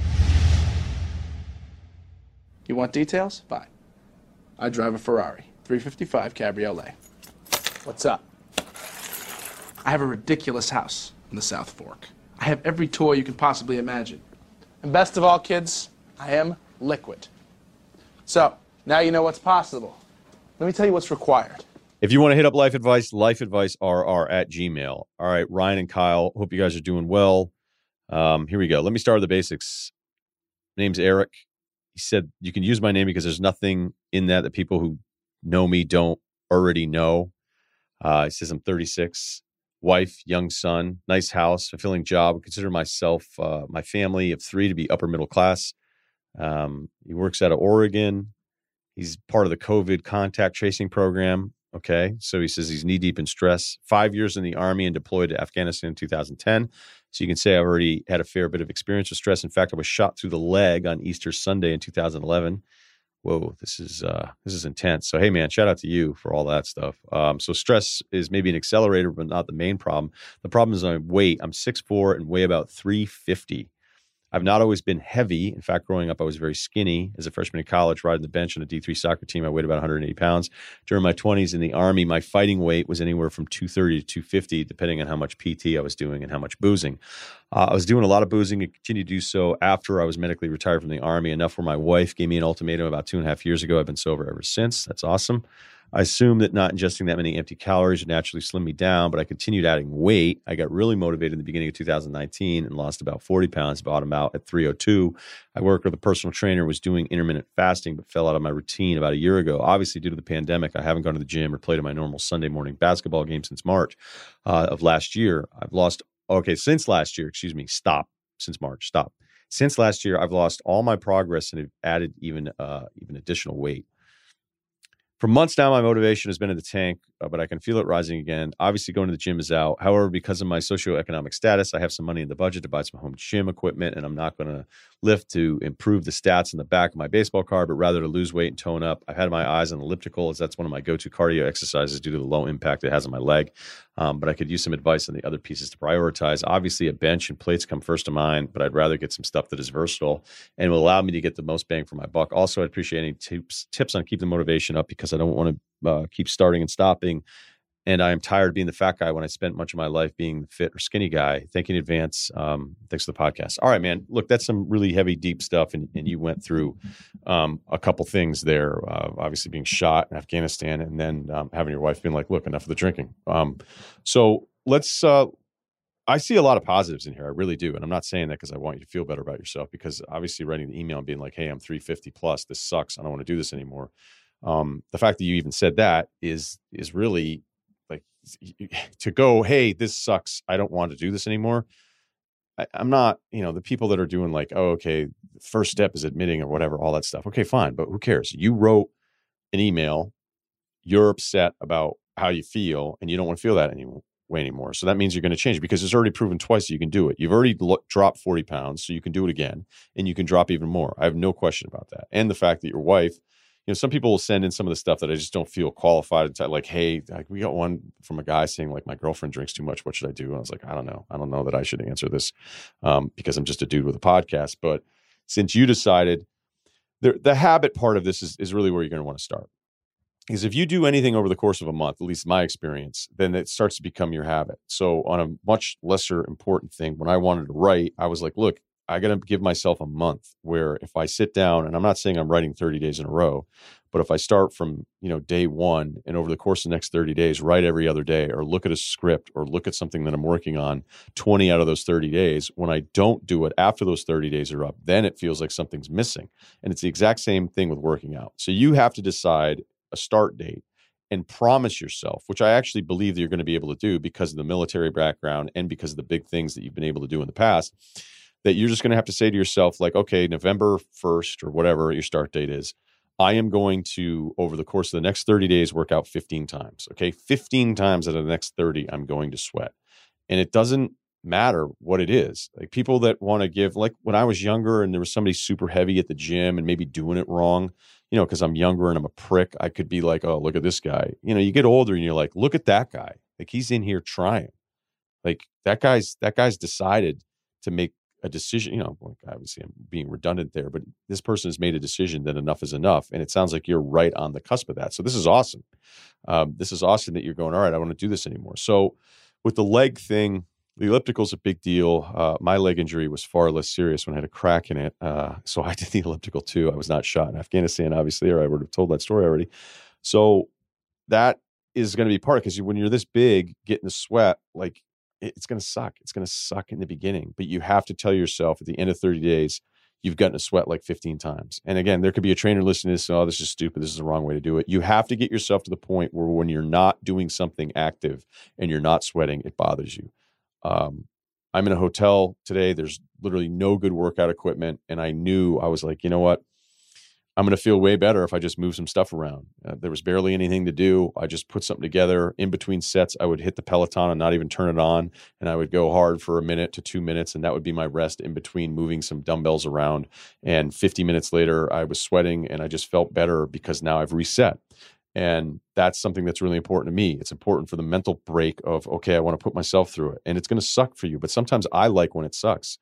You want details? Fine. I drive a Ferrari 355 Cabriolet. What's up? I have a ridiculous house in the South Fork. I have every toy you can possibly imagine. And best of all, kids, I am liquid. So, now you know what's possible. Let me tell you what's required. If you want to hit up Life Advice, lifeadvicerr@gmail. All right, Ryan and Kyle, hope you guys are doing well. Here we go. Let me start with the basics. Name's Eric. He said, you can use my name because there's nothing in that people who know me don't already know. He says, I'm 36, wife, young son, nice house, fulfilling job. I consider myself, my family of 3 to be upper middle class. He works out of Oregon. He's part of the COVID contact tracing program. Okay. So he says he's knee deep in stress. 5 years in the Army and deployed to Afghanistan in 2010. So you can say I've already had a fair bit of experience with stress. In fact, I was shot through the leg on Easter Sunday in 2011. Whoa, this is intense. So, hey, man, shout out to you for all that stuff. So stress is maybe an accelerator, but not the main problem. The problem is my weight. I'm 6'4" and weigh about 350. I've not always been heavy. In fact, growing up, I was very skinny. As a freshman in college, riding the bench on a D3 soccer team, I weighed about 180 pounds. During my 20s in the Army, my fighting weight was anywhere from 230 to 250, depending on how much PT I was doing and how much boozing. I was doing a lot of boozing and continued to do so after I was medically retired from the Army, enough where my wife gave me an ultimatum about 2.5 years ago. I've been sober ever since. That's awesome. I assumed that not ingesting that many empty calories would naturally slim me down, but I continued adding weight. I got really motivated in the beginning of 2019 and lost about 40 pounds, bottomed out at 302. I worked with a personal trainer, was doing intermittent fasting, but fell out of my routine about a year ago. Obviously, due to the pandemic, I haven't gone to the gym or played in my normal Sunday morning basketball game since March of last year. Since last year, since March, Since last year, I've lost all my progress and have added even additional weight. For months now, my motivation has been in the tank, but I can feel it rising again. Obviously, going to the gym is out. However, because of my socioeconomic status, I have some money in the budget to buy some home gym equipment, and I'm not going to lift to improve the stats in the back of my baseball card, but rather to lose weight and tone up. I've had my eyes on elliptical, as that's one of my go-to cardio exercises due to the low impact it has on my leg. But I could use some advice on the other pieces to prioritize. Obviously, a bench and plates come first to mind, but I'd rather get some stuff that is versatile and will allow me to get the most bang for my buck. Also, I'd appreciate any tips on keeping the motivation up, because I don't want to keep starting and stopping. And I am tired of being the fat guy when I spent much of my life being the fit or skinny guy. Thank you in advance. Thanks for the podcast. All right, man. Look, that's some really heavy, deep stuff. And you went through a couple things there, obviously being shot in Afghanistan, and then having your wife being like, look, enough of the drinking. So let's, I see a lot of positives in here. I really do. And I'm not saying that because I want you to feel better about yourself, because obviously writing the email and being like, hey, I'm 350 plus, this sucks, I don't want to do this anymore. The fact that you even said that is really, like, to go, hey, this sucks, I don't want to do this anymore. I'm not, the people that are doing like, oh, okay, first step is admitting or whatever, all that stuff. Okay, fine. But who cares? You wrote an email, you're upset about how you feel, and you don't want to feel that way anymore. So that means you're going to change, because it's already proven twice that you can do it. You've already dropped 40 pounds, so you can do it again, and you can drop even more. I have no question about that. And the fact that your wife, some people will send in some of the stuff that I just don't feel qualified to, like, hey, we got one from a guy saying, like, my girlfriend drinks too much, what should I do? And I was like, I don't know that I should answer this because I'm just a dude with a podcast. But since you decided, the habit part of this is really where you're going to want to start. Because if you do anything over the course of a month, at least my experience, then it starts to become your habit. So on a much lesser important thing, when I wanted to write, I was like, look, I got to give myself a month where if I sit down, and I'm not saying I'm writing 30 days in a row, but if I start from, day one, and over the course of the next 30 days, write every other day, or look at a script, or look at something that I'm working on 20 out of those 30 days, when I don't do it after those 30 days are up, then it feels like something's missing. And it's the exact same thing with working out. So you have to decide a start date and promise yourself, which I actually believe that you're going to be able to do because of the military background and because of the big things that you've been able to do in the past, that you're just going to have to say to yourself, like, okay, November 1st or whatever your start date is, I am going to, over the course of the next 30 days, work out 15 times. Okay, 15 times out of the next 30, I'm going to sweat. And it doesn't matter what it is. Like, people that want to give, like when I was younger and there was somebody super heavy at the gym and maybe doing it wrong, because I'm younger and I'm a prick, I could be like, oh, look at this guy. You get older and you're like, look at that guy. Like, he's in here trying. Like, that guy's decided to make a decision, like, obviously I'm being redundant there, but this person has made a decision that enough is enough. And it sounds like you're right on the cusp of that. So this is awesome. This is awesome that you're going, all right, I don't want to do this anymore. So with the leg thing, the elliptical is a big deal. My leg injury was far less serious when I had a crack in it. So I did the elliptical too. I was not shot in Afghanistan, obviously, or I would have told that story already. So that is going to be part, because when you're this big, getting the sweat, like, it's going to suck. It's going to suck in the beginning, but you have to tell yourself at the end of 30 days, you've gotten a sweat like 15 times. And again, there could be a trainer listening to this, oh, this is stupid, this is the wrong way to do it. You have to get yourself to the point where when you're not doing something active and you're not sweating, it bothers you. I'm in a hotel today. There's literally no good workout equipment. And I was like, you know what? I'm going to feel way better if I just move some stuff around. There was barely anything to do. I just put something together. In between sets, I would hit the Peloton and not even turn it on. And I would go hard for 1 minute to 2 minutes. And that would be my rest in between moving some dumbbells around. And 50 minutes later, I was sweating and I just felt better because now I've reset. And that's something that's really important to me. It's important for the mental break of, okay, I want to put myself through it. And it's going to suck for you. But sometimes I like when it sucks.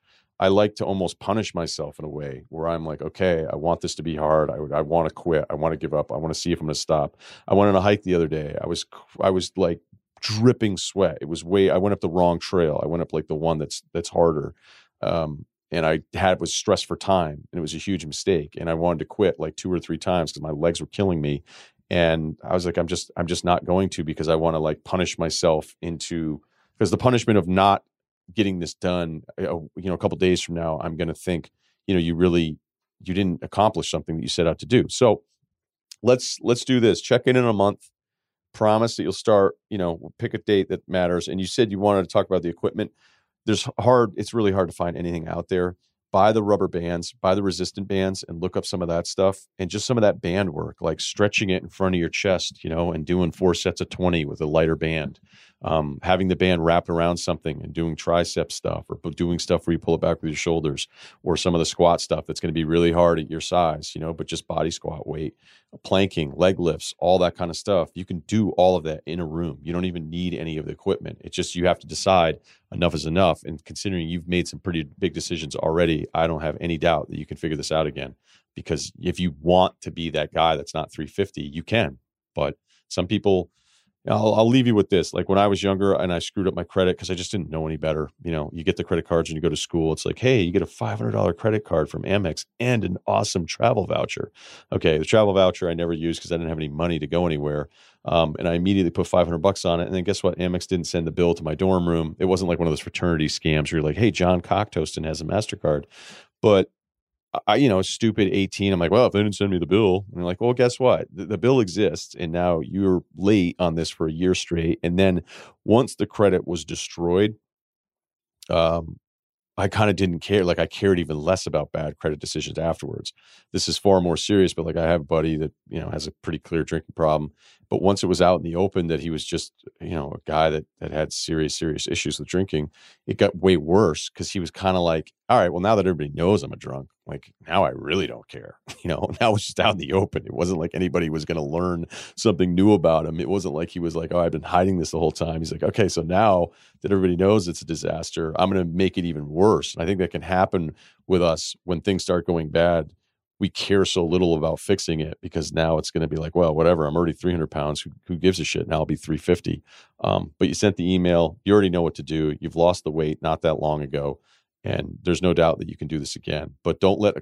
I like to almost punish myself in a way where I'm like, okay, I want this to be hard. I want to quit. I want to give up. I want to see if I'm going to stop. I went on a hike the other day. I was like dripping sweat. I went up the wrong trail. I went up like the one that's harder. And I was stressed for time, and it was a huge mistake. And I wanted to quit like 2 or 3 times because my legs were killing me. And I was like, I'm just not going to, because I want to like punish myself because the punishment of not getting this done, a couple days from now, I'm going to think, you didn't accomplish something that you set out to do. So let's do this. Check in a month. Promise that you'll start, pick a date that matters. And you said you wanted to talk about the equipment. It's really hard to find anything out there. Buy the rubber bands, buy the resistant bands, and look up some of that stuff, and just some of that band work, like stretching it in front of your chest, and doing 4 sets of 20 with a lighter band, having the band wrapped around something and doing tricep stuff, or doing stuff where you pull it back with your shoulders, or some of the squat stuff that's going to be really hard at your size, but just body squat weight, planking, leg lifts, all that kind of stuff. You can do all of that in a room. You don't even need any of the equipment. It's just, you have to decide enough is enough. And considering you've made some pretty big decisions already, I don't have any doubt that you can figure this out again. Because if you want to be that guy that's not 350, you can. But some people, I'll leave you with this. Like when I was younger and I screwed up my credit because I just didn't know any better. You get the credit cards when you go to school. It's like, hey, you get a $500 credit card from Amex and an awesome travel voucher. Okay, the travel voucher I never used because I didn't have any money to go anywhere. And I immediately put $500 on it. And then guess what? Amex didn't send the bill to my dorm room. It wasn't like one of those fraternity scams where you're like, hey, John Cocktoaston has a MasterCard. But stupid 18. I'm like, well, if they didn't send me the bill, and they're like, well, guess what? The bill exists, and now you're late on this for a year straight. And then once the credit was destroyed, I kind of didn't care. Like I cared even less about bad credit decisions afterwards. This is far more serious, but like I have a buddy that, has a pretty clear drinking problem. But once it was out in the open that he was just, a guy that had serious issues with drinking, it got way worse because he was kind of like, all right, well, now that everybody knows I'm a drunk, like now I really don't care. Now it's just out in the open. It wasn't like anybody was going to learn something new about him. It wasn't like he was like, oh, I've been hiding this the whole time. He's like, okay, so now that everybody knows it's a disaster, I'm going to make it even worse. And I think that can happen with us when things start going bad. We care so little about fixing it because now it's going to be like, well, whatever. I'm already 300 pounds. Who gives a shit? Now I'll be 350. But you sent the email. You already know what to do. You've lost the weight not that long ago. And there's no doubt that you can do this again. But don't let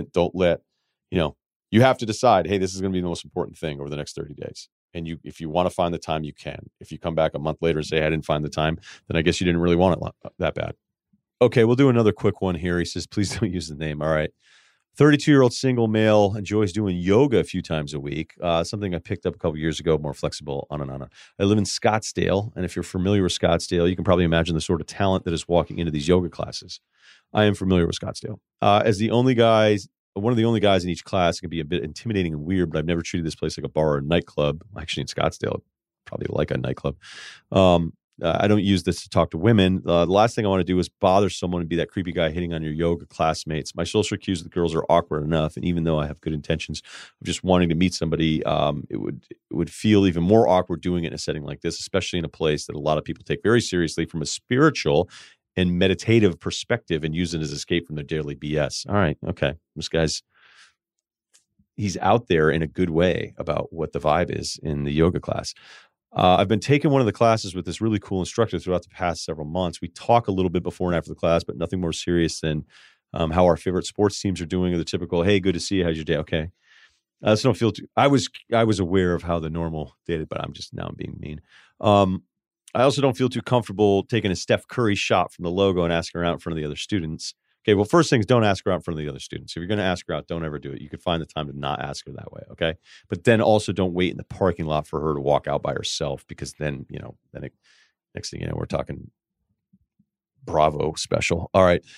you have to decide, hey, this is going to be the most important thing over the next 30 days. And if you want to find the time, you can. If you come back a month later and say, I didn't find the time, then I guess you didn't really want it that bad. Okay, we'll do another quick one here. He says, please don't use the name. All right. 32-year-old single male, enjoys doing yoga a few times a week. Something I picked up a couple years ago, more flexible, on and on. I live in Scottsdale, and if you're familiar with Scottsdale, you can probably imagine the sort of talent that is walking into these yoga classes. I am familiar with Scottsdale. As one of the only guys in each class, it can be a bit intimidating and weird, but I've never treated this place like a bar or a nightclub. Actually, in Scottsdale, probably like a nightclub. I don't use this to talk to women. The last thing I want to do is bother someone and be that creepy guy hitting on your yoga classmates. My social cues with the girls are awkward enough, and even though I have good intentions of just wanting to meet somebody, it would feel even more awkward doing it in a setting like this, especially in a place that a lot of people take very seriously from a spiritual and meditative perspective and use it as escape from their daily BS. All right, okay, this guy's he's out there in a good way about what the vibe is in the yoga class. I've been taking one of the classes with this really cool instructor throughout the past several months. We talk a little bit before and after the class, but nothing more serious than how our favorite sports teams are doing, or the typical, hey, good to see you. How's your day? Okay. So don't feel too, I was aware of how the normal dated, but I'm being mean. I also don't feel too comfortable taking a Steph Curry shot from the logo and asking her out in front of the other students. Okay, well, first things, don't ask her out in front of the other students. If you're going to ask her out, don't ever do it. You can find the time to not ask her that way, okay? But then also don't wait in the parking lot for her to walk out by herself, because then, next thing you know, we're talking Bravo special. All right.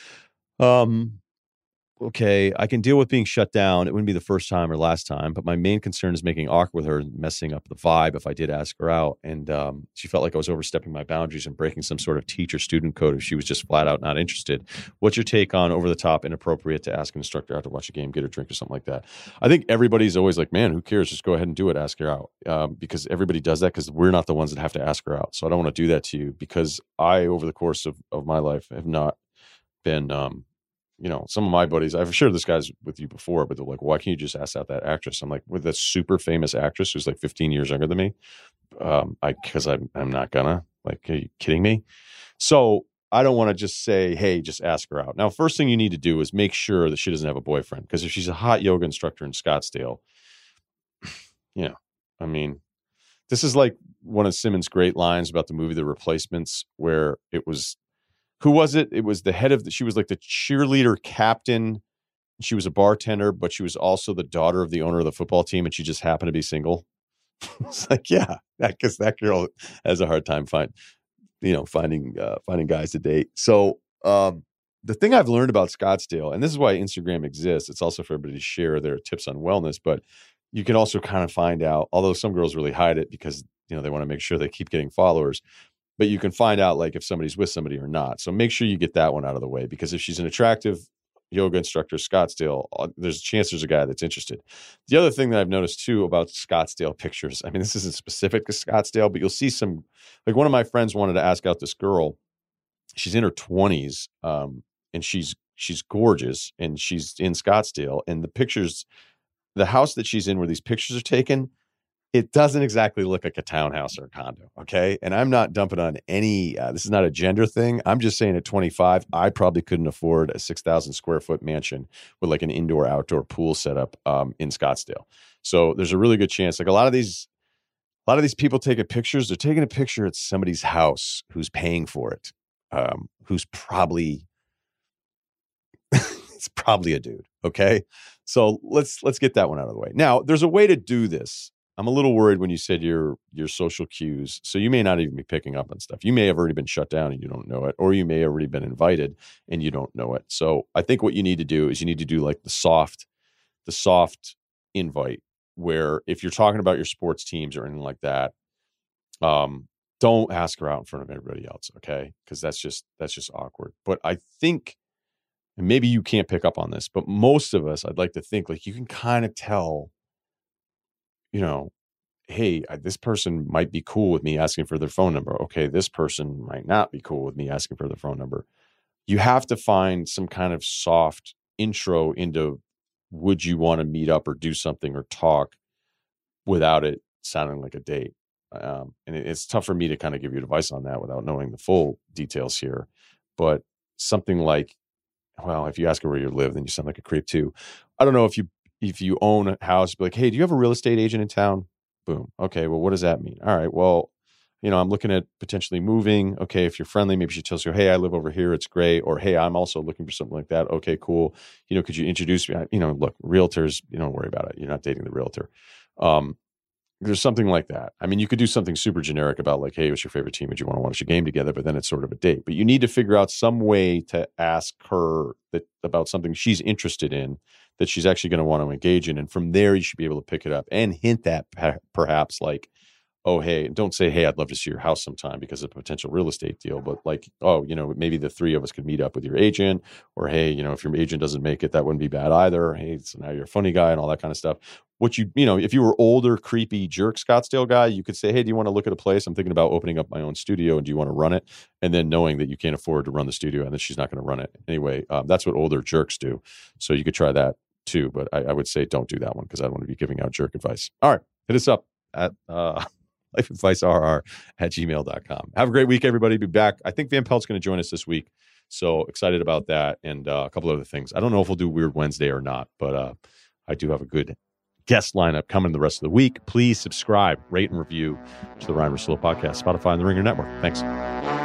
Okay, I can deal with being shut down. It wouldn't be the first time or last time, but my main concern is making awkward with her and messing up the vibe if I did ask her out. And she felt like I was overstepping my boundaries and breaking some sort of teacher-student code if she was just flat out not interested. What's your take on over-the-top, inappropriate to ask an instructor out to watch a game, get a drink, or something like that? I think everybody's always like, man, who cares? Just go ahead and do it. Ask her out. Because everybody does that, because we're not the ones that have to ask her out. So I don't want to do that to you, because I, over the course of my life, have not been some of my buddies, I've shared this guy's with you before, but they're like, why can't you just ask out that actress? I'm like, with that super famous actress who's like 15 years younger than me. Because I'm not gonna, like, are you kidding me? So I don't want to just say, hey, just ask her out. Now, first thing you need to do is make sure that she doesn't have a boyfriend. Because if she's a hot yoga instructor in Scottsdale, I mean, this is like one of Simmons' great lines about the movie The Replacements, where it was, who was it? It was the head of she was like the cheerleader captain. She was a bartender, but she was also the daughter of the owner of the football team, and she just happened to be single. It's like, yeah, because that girl has a hard time finding guys to date. So the thing I've learned about Scottsdale, and this is why Instagram exists, it's also for everybody to share their tips on wellness, but you can also kind of find out, although some girls really hide it because they want to make sure they keep getting followers, but you can find out like if somebody's with somebody or not. So make sure you get that one out of the way, because if she's an attractive yoga instructor, Scottsdale, there's a chance there's a guy that's interested. The other thing that I've noticed too about Scottsdale pictures, I mean, this isn't specific to Scottsdale, but you'll see some, like one of my friends wanted to ask out this girl. She's in her 20s, and she's gorgeous, and she's in Scottsdale, and the pictures, the house that she's in where these pictures are taken, it doesn't exactly look like a townhouse or a condo. Okay. And I'm not dumping on any, this is not a gender thing. I'm just saying at 25, I probably couldn't afford a 6,000 square foot mansion with like an indoor outdoor pool setup in Scottsdale. So there's a really good chance, like a lot of these people taking pictures, they're taking a picture at somebody's house who's paying for it. Who's probably, it's probably a dude. Okay. So let's get that one out of the way. Now there's a way to do this. I'm a little worried when you said your social cues. So you may not even be picking up on stuff. You may have already been shut down and you don't know it, or you may have already been invited and you don't know it. So I think what you need to do is you need to do like the soft invite, where if you're talking about your sports teams or anything like that, don't ask her out in front of everybody else. Okay. Cause that's just awkward. But I think, and maybe you can't pick up on this, but most of us, I'd like to think like you can kind of tell, hey, this person might be cool with me asking for their phone number. Okay, this person might not be cool with me asking for their phone number. You have to find some kind of soft intro into, would you want to meet up or do something or talk without it sounding like a date? And it's tough for me to kind of give you advice on that without knowing the full details here. But something like, well, if you ask her where you live, then you sound like a creep too. I don't know if you own a house, be like, hey, do you have a real estate agent in town? Boom. Okay. Well, what does that mean? All right. Well, I'm looking at potentially moving. Okay. If you're friendly, maybe she tells you, hey, I live over here. It's great. Or, hey, I'm also looking for something like that. Okay, cool. Could you introduce me? Look, realtors, don't worry about it. You're not dating the realtor. There's something like that. I mean, you could do something super generic about like, hey, what's your favorite team? Would you want to watch a game together? But then it's sort of a date. But you need to figure out some way to ask her about something she's interested in that she's actually going to want to engage in. And from there, you should be able to pick it up and hint at perhaps like, oh, hey, don't say, hey, I'd love to see your house sometime because of a potential real estate deal. But like, oh, maybe the three of us could meet up with your agent, or, hey, if your agent doesn't make it, that wouldn't be bad either. Hey, so now you're a funny guy and all that kind of stuff. What if you were older, creepy jerk Scottsdale guy, you could say, hey, do you want to look at a place? I'm thinking about opening up my own studio, and do you want to run it? And then knowing that you can't afford to run the studio and that she's not going to run it. Anyway, that's what older jerks do. So you could try that too. But I would say don't do that one because I don't want to be giving out jerk advice. All right. Hit us up at lifeadvicerr@gmail.com. Have a great week, everybody. Be back. I think Van Pelt's going to join us this week. So excited about that and a couple other things. I don't know if we'll do Weird Wednesday or not, but I do have a good guest lineup coming the rest of the week. Please subscribe, rate, and review to the Ryan Russillo podcast, Spotify, and the Ringer Network. Thanks.